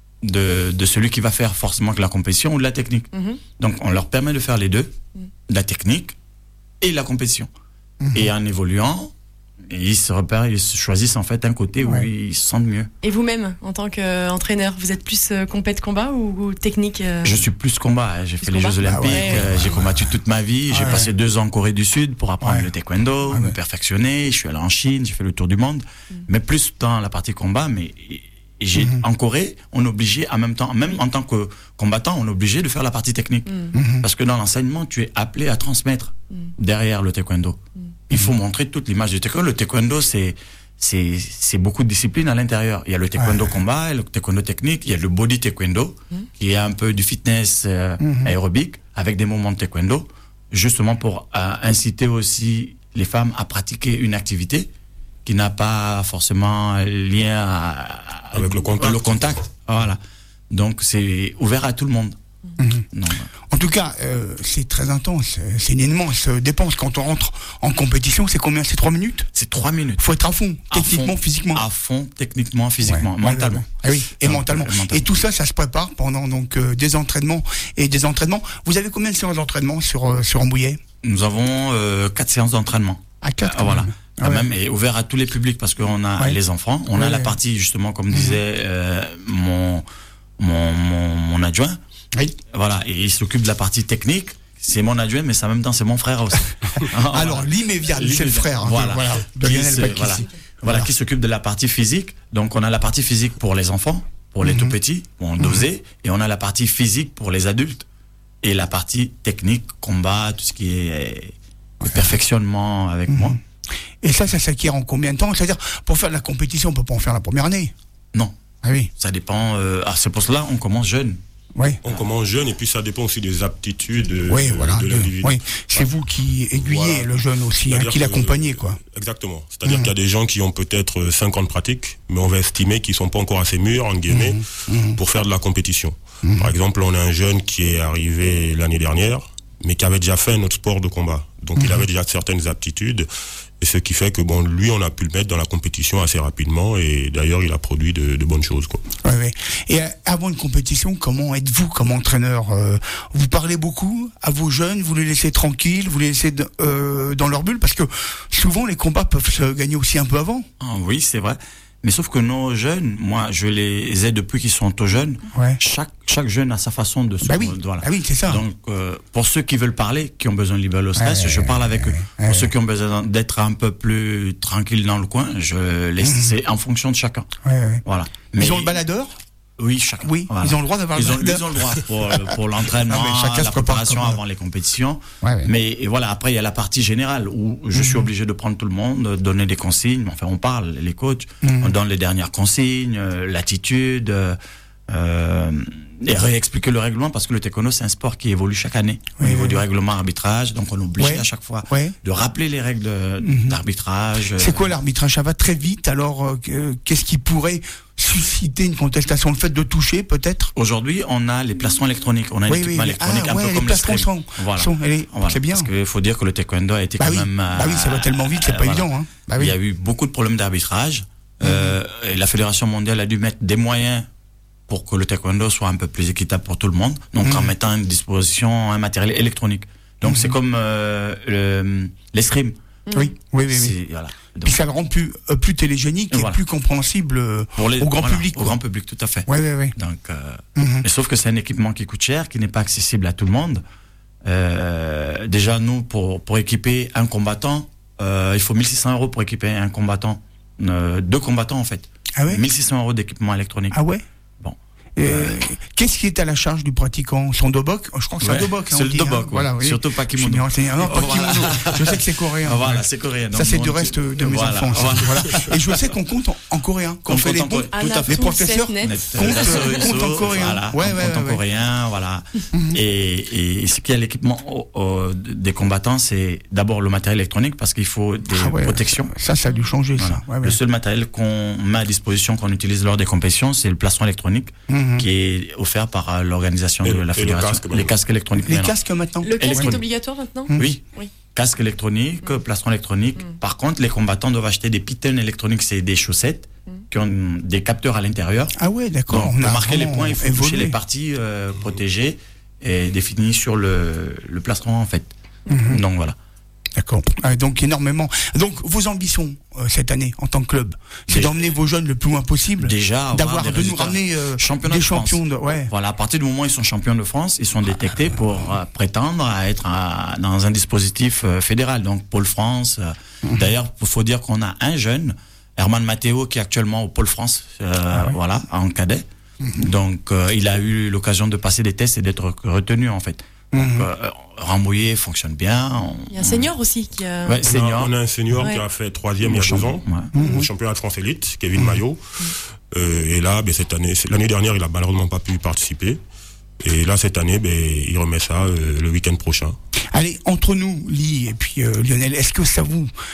de celui qui va faire forcément que la compétition ou de la technique. Donc, on leur permet de faire les deux, la technique et la compétition. Et en évoluant, ils se repèrent, ils choisissent en fait un côté où ils se sentent mieux. Et vous-même, en tant qu'entraîneur, vous êtes plus combat ou technique Je suis plus combat. J'ai fait les Jeux Olympiques, j'ai combattu toute ma vie. J'ai passé 2 ans en Corée du Sud pour apprendre le taekwondo, me perfectionner. Je suis allé en Chine, j'ai fait le tour du monde. Mais plus dans la partie combat, mais... en Corée, on est obligé en même temps, même en tant que combattant, on est obligé de faire la partie technique. Parce que dans l'enseignement, tu es appelé à transmettre derrière le taekwondo. Il faut montrer toute l'image du taekwondo. Le taekwondo, c'est beaucoup de disciplines à l'intérieur. Il y a le taekwondo combat, le taekwondo technique, il y a le body taekwondo, qui est un peu du fitness aérobique, avec des mouvements de taekwondo, justement pour inciter aussi les femmes à pratiquer une activité qui n'a pas forcément lien avec le contact. Voilà. Donc c'est ouvert à tout le monde. En tout cas, c'est très intense. C'est une immense dépense. Quand on rentre en compétition, c'est combien? C'est 3 minutes? C'est 3 minutes. Faut être à fond, techniquement, physiquement. À fond, techniquement, physiquement, mentalement. Ah oui, et mentalement. Et tout ça, ça se prépare pendant donc des entraînements et des entraînements. Vous avez combien de séances d'entraînement sur Rambouillet? Nous avons 4 séances d'entraînement. À 4. Voilà. Quand même, et ouvert à tous les publics parce qu'on a les enfants, on a la partie justement comme disait mon adjoint. Voilà, et il s'occupe de la partie technique. C'est mon adjoint, mais en même temps c'est mon frère aussi. Alors l'immédiat, c'est le frère. Qui s'occupe de la partie physique. Donc on a la partie physique pour les enfants, pour les tout petits, on dosé, et on a la partie physique pour les adultes et la partie technique, combat, tout ce qui est perfectionnement avec moi. Et ça s'acquiert en combien de temps? C'est-à-dire, pour faire de la compétition, on peut pas en faire la première année? Non. Ah oui. Ça dépend. C'est pour cela on commence jeune. On commence jeune et puis ça dépend aussi des aptitudes de l'individu. C'est vous qui aiguillez le jeune aussi, qui l'accompagnez, quoi. Exactement. C'est-à-dire qu'il y a des gens qui ont peut-être 5 ans de pratique, mais on va estimer qu'ils sont pas encore assez mûrs, entre guillemets, pour faire de la compétition. Par exemple, on a un jeune qui est arrivé l'année dernière, mais qui avait déjà fait notre sport de combat. Donc il avait déjà certaines aptitudes. Et ce qui fait que lui, on a pu le mettre dans la compétition assez rapidement et d'ailleurs, il a produit de bonnes choses, quoi. Et avant une compétition, comment êtes-vous comme entraîneur? Vous parlez beaucoup à vos jeunes, vous les laissez tranquilles, vous les laissez dans leur bulle, parce que souvent les combats peuvent se gagner aussi un peu avant. Oui, c'est vrai. Mais sauf que nos jeunes, moi, je les ai depuis qu'ils sont tout jeunes. Chaque jeune a sa façon de se... Voilà. Ah oui, c'est ça. Donc, pour ceux qui veulent parler, qui ont besoin de libérer le stress, je parle avec eux. Pour ceux qui ont besoin d'être un peu plus tranquilles dans le coin, je laisse. C'est en fonction de chacun. Voilà. Mais ils ont le baladeur? Oui, chacun. Oui, voilà. Ils ont le droit d'avoir le baladeur. Ils ont le droit pour l'entraînement, la préparation avant les compétitions. Mais voilà, après, il y a la partie générale où je suis obligé de prendre tout le monde, donner des consignes. Enfin, on parle, les coachs, on donne les dernières consignes, l'attitude, et réexpliquer le règlement, parce que le taekwondo, c'est un sport qui évolue chaque année au niveau du règlement arbitrage, donc on est obligé à chaque fois de rappeler les règles d'arbitrage. C'est quoi l'arbitrage? Ça va très vite, alors qu'est-ce qui pourrait susciter une contestation? Le fait de toucher, peut-être? Aujourd'hui, on a les plastrons électroniques, on a l'équipement électronique un peu comme les plastrons. Voilà. C'est bien. Parce qu'il faut dire que le taekwondo a été quand même... oui, ça va tellement vite, c'est pas évident. Hein. Il y a eu beaucoup de problèmes d'arbitrage, et la Fédération mondiale a dû mettre des moyens pour que le taekwondo soit un peu plus équitable pour tout le monde, donc en mettant à disposition un matériel électronique. Donc c'est comme l'escrime. Oui. Voilà. Donc, puis ça le rend plus télégénique et plus compréhensible au grand public. Au grand public, tout à fait. Oui. Donc, mais sauf que c'est un équipement qui coûte cher, qui n'est pas accessible à tout le monde. Déjà, nous, pour équiper un combattant, il faut 1600 € pour équiper un combattant, 2 combattants en fait. Ah ouais? 1600 € d'équipement électronique. Ah ouais? Bon. Qu'est-ce qui est à la charge du pratiquant? Son dobok? Je crois que c'est un dobok. C'est le dobok, voilà, surtout pas kimono. Non, pas kimono. Je sais que c'est coréen. Voilà, c'est coréen. Ça, c'est du reste de mes enfants. Voilà. Et je sais qu'on compte en coréen. Quand on fait les comptes, les professeurs comptent en coréen. Comptent en coréen, voilà. Et ce qui est l'équipement des combattants, c'est d'abord le matériel électronique, parce qu'il faut des protections. Ça a dû changer, ça. Le seul matériel qu'on met à disposition, qu'on utilise lors des compétitions, c'est le plastron électronique, qui est offert par l'organisation de la fédération. Les casques électroniques. Les casques maintenant. Le casque est obligatoire maintenant? Oui. Casque électronique, plastron électronique. Par contre, les combattants doivent acheter des pitons électroniques, c'est des chaussettes qui ont des capteurs à l'intérieur. Ah ouais, d'accord. Donc, pour marquer les points, il faut toucher les parties protégées et définies sur le plastron en fait. Donc voilà. D'accord. Donc énormément. Donc vos ambitions cette année en tant que club, c'est d'emmener vos jeunes le plus loin possible. Déjà, de nous ramener des champions de France. Voilà, à partir du moment où ils sont champions de France, ils sont détectés pour prétendre à être dans un dispositif fédéral. Donc Pôle France. D'ailleurs, il faut dire qu'on a un jeune, Herman Matteo, qui est actuellement au Pôle France, voilà, en cadet. Donc il a eu l'occasion de passer des tests et d'être retenu en fait. Donc, Rambouillet fonctionne bien. Il y a un senior aussi qui a... On a un senior qui a fait 3e il y a 2 ans au championnat de France élite, Kevin Maillot. Et là, cette année, l'année dernière, il a malheureusement pas pu participer. Et là, cette année, il remet ça le week-end prochain. Allez, entre nous, Lee et puis Lionel, est-ce que ça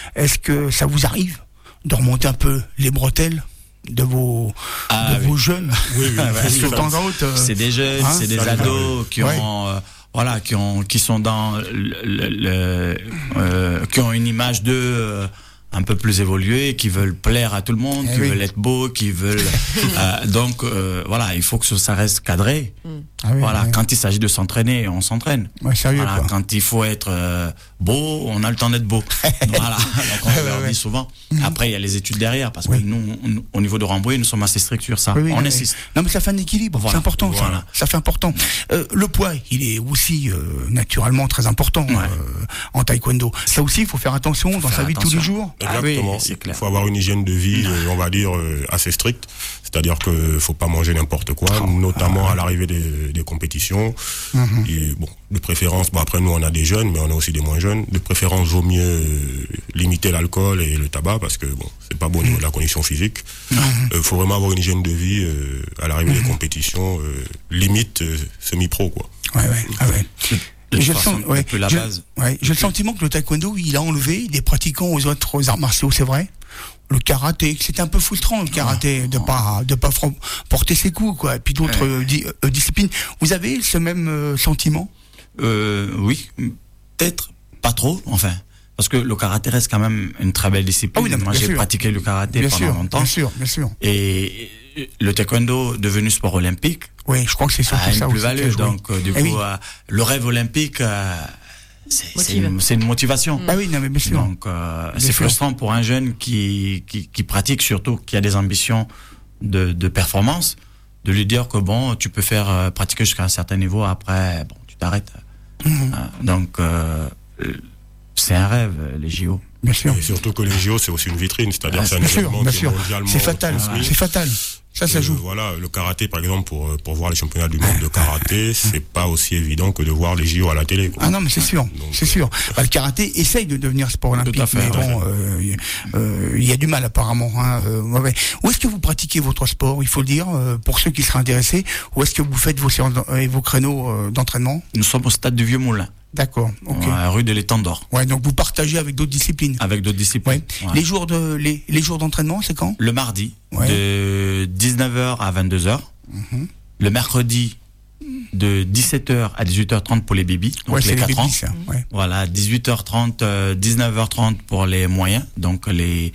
vous arrive de remonter un peu les bretelles de vos jeunes? Oui. De temps en autre. C'est des jeunes, c'est des ados qui ont... Voilà, qui sont dans qui ont une image d'eux un peu plus évoluée, qui veulent plaire à tout le monde, qui veulent être beaux, qui veulent donc voilà, il faut que ça reste cadré. Voilà, quand il s'agit de s'entraîner, on s'entraîne. Sérieux, voilà, quand il faut être beau, on a le temps d'être beau. Voilà, donc on leur dit souvent. Après, il y a les études derrière, parce que nous, au niveau de Rambouillet, nous sommes assez stricts sur ça. On insiste. Non, mais ça fait un équilibre. Voilà. C'est important. Voilà. Ça fait important. Le poids, il est aussi naturellement très important en taekwondo. Ça aussi, il faut faire attention dans sa vie de tous les jours. Exactement. Il faut avoir une hygiène de vie, on va dire, assez stricte. C'est-à-dire qu'il ne faut pas manger n'importe quoi, notamment à l'arrivée des compétitions. Et, de préférence, après nous on a des jeunes, mais on a aussi des moins jeunes. De préférence, vaut mieux limiter l'alcool et le tabac, parce que c'est pas bon au niveau de la condition physique. Faut vraiment avoir une hygiène de vie à l'arrivée des compétitions, limite semi-pro, quoi. J'ai le sentiment que le taekwondo, il a enlevé des pratiquants aux autres arts martiaux, c'est vrai. Le karaté, c'était un peu frustrant le karaté de pas porter ses coups, quoi. Et puis d'autres disciplines. Vous avez ce même sentiment? Oui, peut-être pas trop, enfin. Parce que le karaté reste quand même une très belle discipline. Moi, j'ai pratiqué le karaté pendant longtemps. Bien sûr. Et le taekwondo, devenu sport olympique, je crois que c'est surtout ça aussi. Plus-value. Donc, le rêve olympique, c'est une motivation. Oui, non, mais bien sûr. Donc, c'est frustrant pour un jeune qui pratique, surtout, qui a des ambitions de performance, de lui dire que tu peux faire pratiquer jusqu'à un certain niveau, après, tu t'arrêtes. Donc, C'est un rêve, les JO. Bien sûr. Et surtout que les JO, c'est aussi une vitrine, c'est-à-dire que c'est un bien sûr, événement bien qui est sûr. mondialement C'est fatal, transmis. c'est fatal. Ça joue. Voilà, le karaté, par exemple, pour voir les championnats du monde de karaté, c'est pas aussi évident que de voir les JO à la télé, quoi. Ah non, mais c'est sûr, c'est sûr. Le karaté essaye de devenir sport olympique, mais bon, il y a du mal apparemment. Hein, Où est-ce que vous pratiquez votre sport, il faut le dire, pour ceux qui seraient intéressés? Où est-ce que vous faites vos séances et vos créneaux d'entraînement? Nous sommes au stade du Vieux Moulin. D'accord, ok. Rue de l'Étang d'Or. Ouais, donc vous partagez avec d'autres disciplines. Avec d'autres disciplines. Ouais. Les jours d'entraînement, c'est quand? Le mardi, de 19h à 22h. Le mercredi, de 17h à 18h30 pour les bébés, donc les 4 ans. Ça. Ouais. Voilà, 18h30, 19h30 pour les moyens, donc les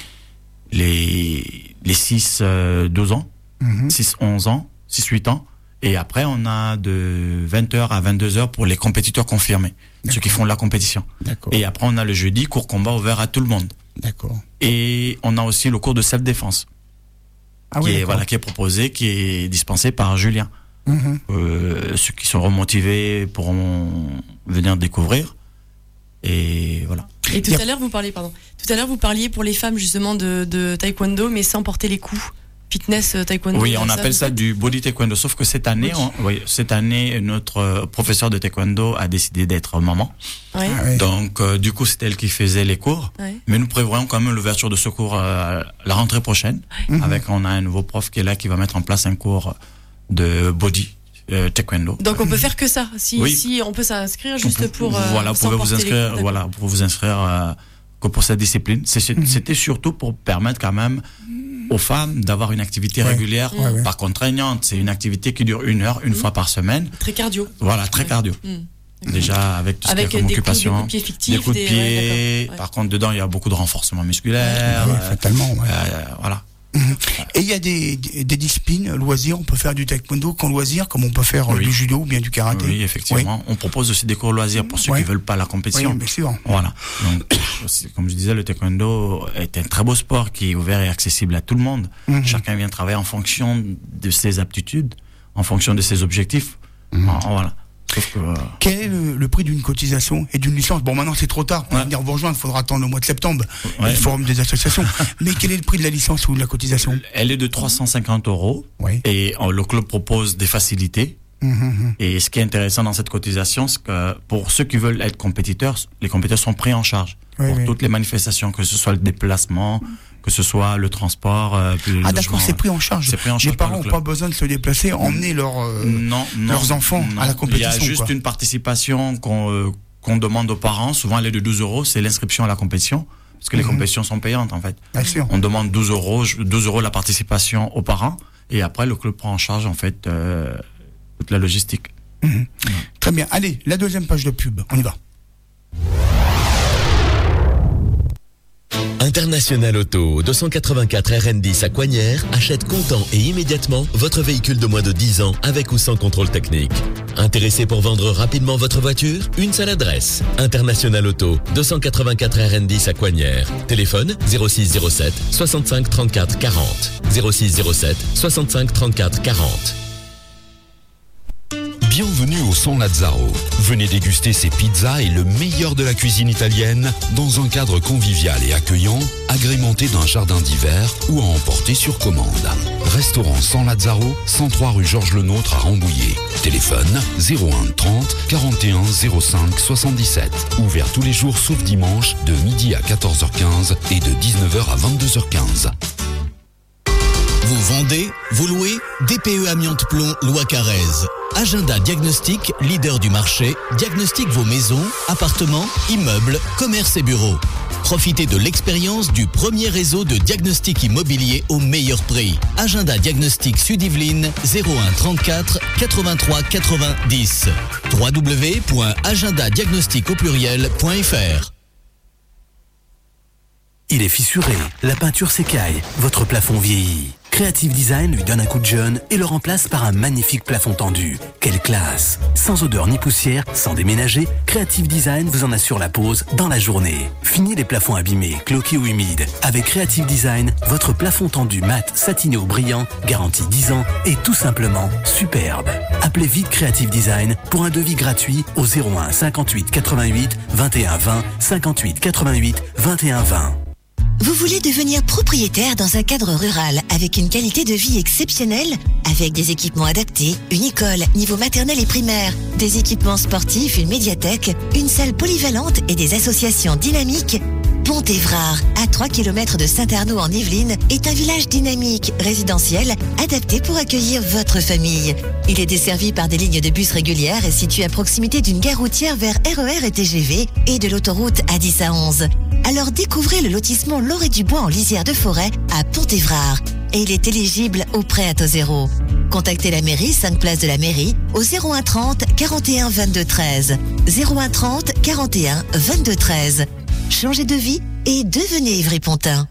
6, 12 ans, 6, 11 ans, 6, 8 ans. Et après, on a de 20h à 22h pour les compétiteurs confirmés, ceux qui font la compétition. Et après, on a le jeudi, cours combat ouvert à tout le monde. D'accord. Et on a aussi le cours de self-défense, qui est proposé, qui est dispensé par Julien. Ceux qui sont remotivés pourront venir découvrir. Et voilà. Et tout à l'heure, vous parliez pour les femmes justement de taekwondo, mais sans porter les coups. Fitness taekwondo. Oui, on appelle ça du body taekwondo. Sauf que cette année, notre professeur de taekwondo a décidé d'être maman. Ouais. Donc, du coup, c'est elle qui faisait les cours. Ouais. Mais nous prévoyons quand même l'ouverture de ce cours la rentrée prochaine. On a un nouveau prof qui est là, qui va mettre en place un cours de body taekwondo. Donc, on peut faire que ça. Si on peut s'inscrire juste pour. Voilà, vous pouvez vous inscrire. Voilà, pour vous inscrire que pour cette discipline. C'était surtout pour permettre quand même aux femmes d'avoir une activité régulière, pas contraignante. C'est une activité qui dure 1 heure, une fois par semaine. Très cardio. Voilà, très cardio. Déjà, avec tout ce qui est comme occupation. Des coups de pied fictifs. Des coups de pied. Par contre, dedans, il y a beaucoup de renforcement musculaire. Fatalement, voilà. Et il y a des disciplines, loisirs, on peut faire du taekwondo qu'en loisir, comme on peut faire du judo ou bien du karaté. Oui, effectivement. On propose aussi des cours loisirs pour ceux qui veulent pas la compétition. Oui, bien sûr. Voilà. Donc, comme je disais, le taekwondo est un très beau sport qui est ouvert et accessible à tout le monde. Chacun vient travailler en fonction de ses aptitudes, en fonction de ses objectifs. Voilà. Sauf que, quel est le prix d'une cotisation et d'une licence? Bon, maintenant c'est trop tard pour venir vous rejoindre, il faudra attendre le mois de septembre, le forum des associations. Mais quel est le prix de la licence ou de la cotisation? Elle est de 350 € et le club propose des facilités. Et ce qui est intéressant dans cette cotisation, c'est que pour ceux qui veulent être compétiteurs, les compétiteurs sont pris en charge pour toutes les manifestations, que ce soit le déplacement, que ce soit le transport. D'accord, c'est pris en charge. Les parents n'ont pas besoin de se déplacer, emmener leurs enfants à la compétition. Il y a juste une participation qu'on demande aux parents. Souvent, elle est de 12 €. C'est l'inscription à la compétition. Parce que les compétitions sont payantes, en fait. Bien sûr. On demande 12 € la participation aux parents. Et après, le club prend en charge, en fait, toute la logistique. Très bien. Allez, la deuxième page de pub. On y va. International Auto, 284 RN10 à Coignières, achète comptant et immédiatement votre véhicule de moins de 10 ans avec ou sans contrôle technique. Intéressé pour vendre rapidement votre voiture? Une seule adresse. International Auto, 284 RN10 à Coignières. Téléphone 06 07 65 34 40. 06 07 65 34 40. Bienvenue au San Lazzaro. Venez déguster ses pizzas et le meilleur de la cuisine italienne dans un cadre convivial et accueillant, agrémenté d'un jardin d'hiver ou à emporter sur commande. Restaurant San Lazzaro, 103 rue Georges Lenôtre à Rambouillet. Téléphone 01 30 41 05 77. Ouvert tous les jours sauf dimanche de midi à 14h15 et de 19h à 22h15. Vous vendez, vous louez, DPE Amiante Plomb, Loi Carrez. Agenda Diagnostic, leader du marché, diagnostique vos maisons, appartements, immeubles, commerces et bureaux. Profitez de l'expérience du premier réseau de diagnostic immobilier au meilleur prix. Agenda Diagnostic Sud-Yvelines 01 34 83 90. www.agendadiagnostic.fr. Il est fissuré, la peinture s'écaille, votre plafond vieillit. Creative Design lui donne un coup de jeune et le remplace par un magnifique plafond tendu. Quelle classe! Sans odeur ni poussière, sans déménager, Creative Design vous en assure la pose dans la journée. Fini les plafonds abîmés, cloqués ou humides. Avec Creative Design, votre plafond tendu mat, satiné ou brillant, garantie 10 ans et tout simplement superbe. Appelez vite Creative Design pour un devis gratuit au 01 58 88 21 20 58 88 21 20. Vous voulez devenir propriétaire dans un cadre rural avec une qualité de vie exceptionnelle, avec des équipements adaptés, une école, niveau maternel et primaire, des équipements sportifs, une médiathèque, une salle polyvalente et des associations dynamiques? Pont-Évrard, à 3 km de Saint-Arnaud en Yvelines, est un village dynamique, résidentiel, adapté pour accueillir votre famille. Il est desservi par des lignes de bus régulières et situé à proximité d'une gare routière vers RER et TGV et de l'autoroute A10 à 11. Alors découvrez le lotissement L'Orée du Bois en lisière de forêt à Pont-Évrard. Et il est éligible au prêt à taux zéro. Contactez la mairie, 5 places de la mairie, au 01 30 41 22 13. 01 30 41 22 13. Changez de vie et devenez Ivry-Pontin.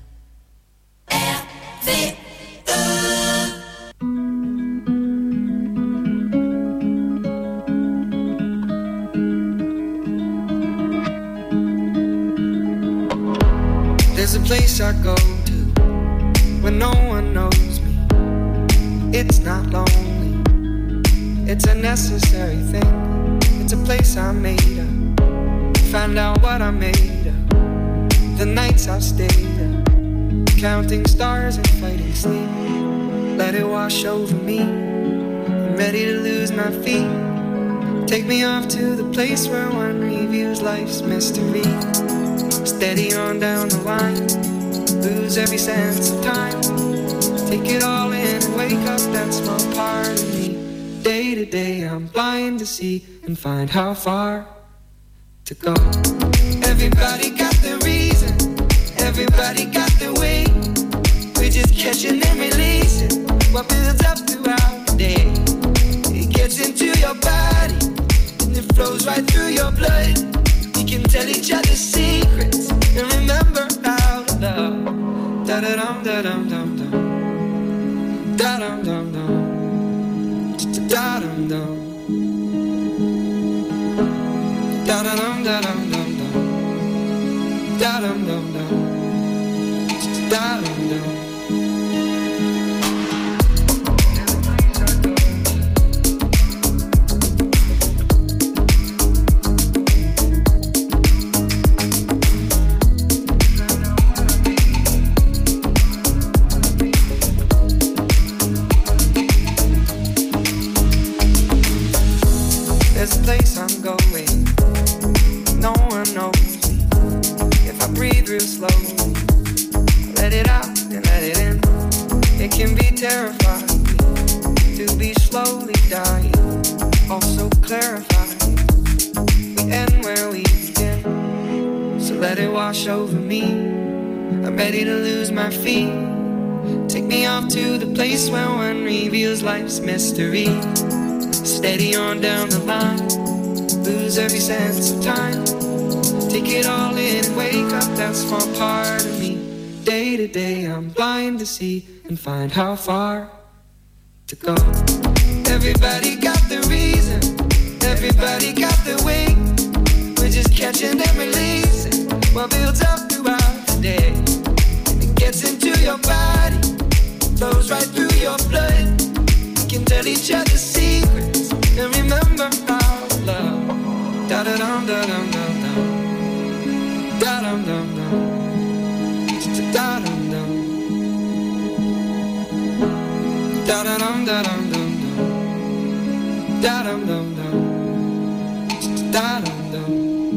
There's a place I go to when no one knows me. It's not lonely, it's a necessary thing. It's a place I made up, find out what I made up. The nights I've stayed up, counting stars and fighting sleep. Let it wash over me, I'm ready to lose my feet. Take me off to the place where one reviews life's mystery. Steady on down the line, lose every sense of time. Take it all in and wake up that small part of me. Day to day I'm blind to see and find how far to go. Everybody got their reason, everybody got their way. We're just catching and releasing what builds up throughout the day. It gets into your body and it flows right through your blood. We can tell each other secrets and remember how to love. Da da dum da dum dum dum, da dum dum dum, da dum dum, da da dum da dum dum dum, da dum dum dum, da dum dum. Place I'm going, no one knows me. If I breathe real slowly, let it out and let it in. It can be terrifying to be slowly dying, also clarifying. We end where we begin, so let it wash over me. I'm ready to lose my feet. Take me off to the place where one reveals life's mystery. Steady on down the line, lose every sense of time. Take it all in and wake up that small part of me. Day to day I'm blind to see and find how far to go. Everybody got their reason, everybody got their way. We're just catching and releasing what builds up throughout the day. It gets into your body, flows right through your blood. We can tell each other secrets and remember how to love. Da da dum da dum dum dum, da dum dum dum, da dum dum, da da dum da dum dum dum, da dum dum dum, da dum dum.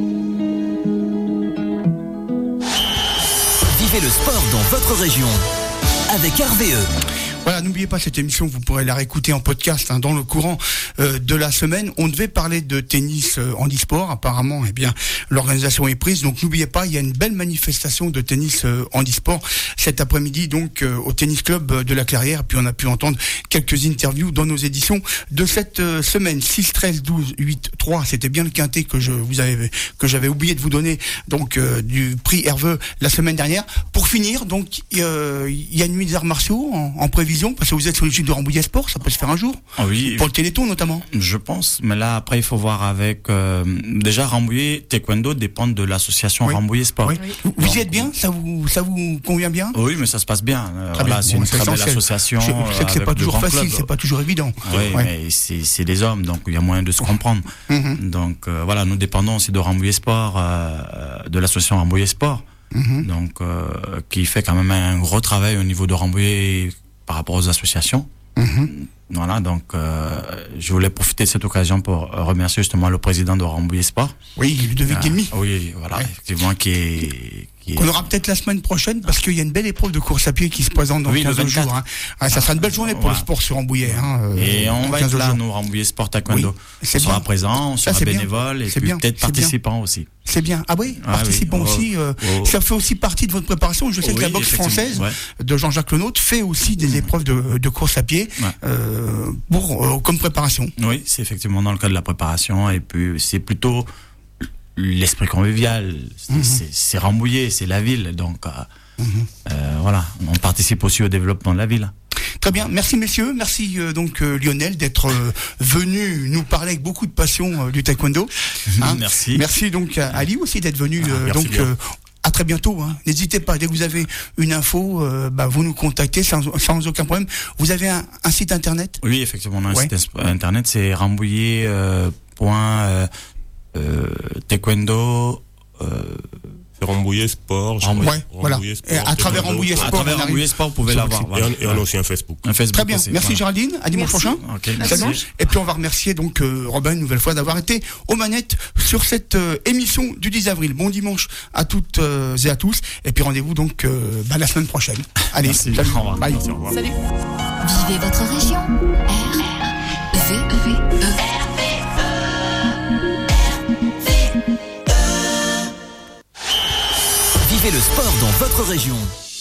Vivez le sport dans votre région avec RVE. Voilà, n'oubliez pas cette émission, vous pourrez la réécouter en podcast dans le courant de la semaine. On devait parler de tennis handisport, apparemment, eh bien, l'organisation est prise. Donc n'oubliez pas, il y a une belle manifestation de tennis handisport cet après-midi, donc au tennis club de la Clairière. Puis on a pu entendre quelques interviews dans nos éditions de cette semaine. 6, 13, 12, 8, 3, c'était bien le quintet que j'avais oublié de vous donner, donc du prix Herveux la semaine dernière. Pour finir, donc il y a une nuit des arts martiaux en prévision. télévision, parce que vous êtes sur le site de Rambouillet Sport, ça peut se faire un jour. Oui. Pour le Téléthon notamment. Je pense, mais là après il faut voir avec déjà Rambouillet Taekwondo dépend de l'association Rambouillet Sport. Oui. Vous y êtes bien, ça vous convient bien? Oui, mais ça se passe bien. Voilà, c'est une très belle association. Je sais que c'est pas toujours facile, c'est pas toujours évident. Oui, mais c'est des hommes, donc il y a moyen de se comprendre. Donc voilà, nous dépendons aussi de Rambouillet Sport, de l'association Rambouillet Sport. Donc qui fait quand même un gros travail au niveau de Rambouillet par rapport aux associations. Voilà, donc je voulais profiter de cette occasion pour remercier justement le président de Rambouillet Sport. Oui, Ludovic Guilmy. Oui, voilà, effectivement, On aura peut-être la semaine prochaine parce qu'il y a une belle épreuve de course à pied qui se présente dans 15 jours. Hein. Ça sera une belle journée pour le sport sur Rambouillet. Et on va être là, nous, Rambouillet Sport Taekwondo. On sera présent, on sera bénévole et puis peut-être participant aussi. C'est bien. Ah oui, participant aussi. Ça fait aussi partie de votre préparation. Je sais que la boxe française de Jean-Jacques Lenôtre fait aussi des épreuves de course à pied comme préparation. Oui, c'est effectivement dans le cadre de la préparation et puis c'est plutôt l'esprit convivial. C'est Rambouillet, c'est la ville, donc voilà, on participe aussi au développement de la ville. Très bien, merci messieurs, merci donc Lionel d'être venu nous parler avec beaucoup de passion du taekwondo. Merci. Merci donc à Ali aussi d'être venu. À très bientôt. N'hésitez pas, dès que vous avez une info, vous nous contactez sans aucun problème. Vous avez un site internet? Oui, effectivement, on a un site internet, c'est Rambouillet taekwondo. Rambouillet Sport. Voilà. Et à travers Rambouillet Sport. À travers Rambouillet Sport, vous pouvez l'avoir. Et on a aussi un Facebook. Très bien. Merci Géraldine. À dimanche prochain. Et puis on va remercier donc Robin une nouvelle fois d'avoir été aux manettes sur cette émission du 10 avril. Bon dimanche à toutes et à tous. Et puis rendez-vous donc la semaine prochaine. Allez, salut. Au revoir. Bye. Salut. Vivez votre région. RVE. Vivez le sport dans votre région.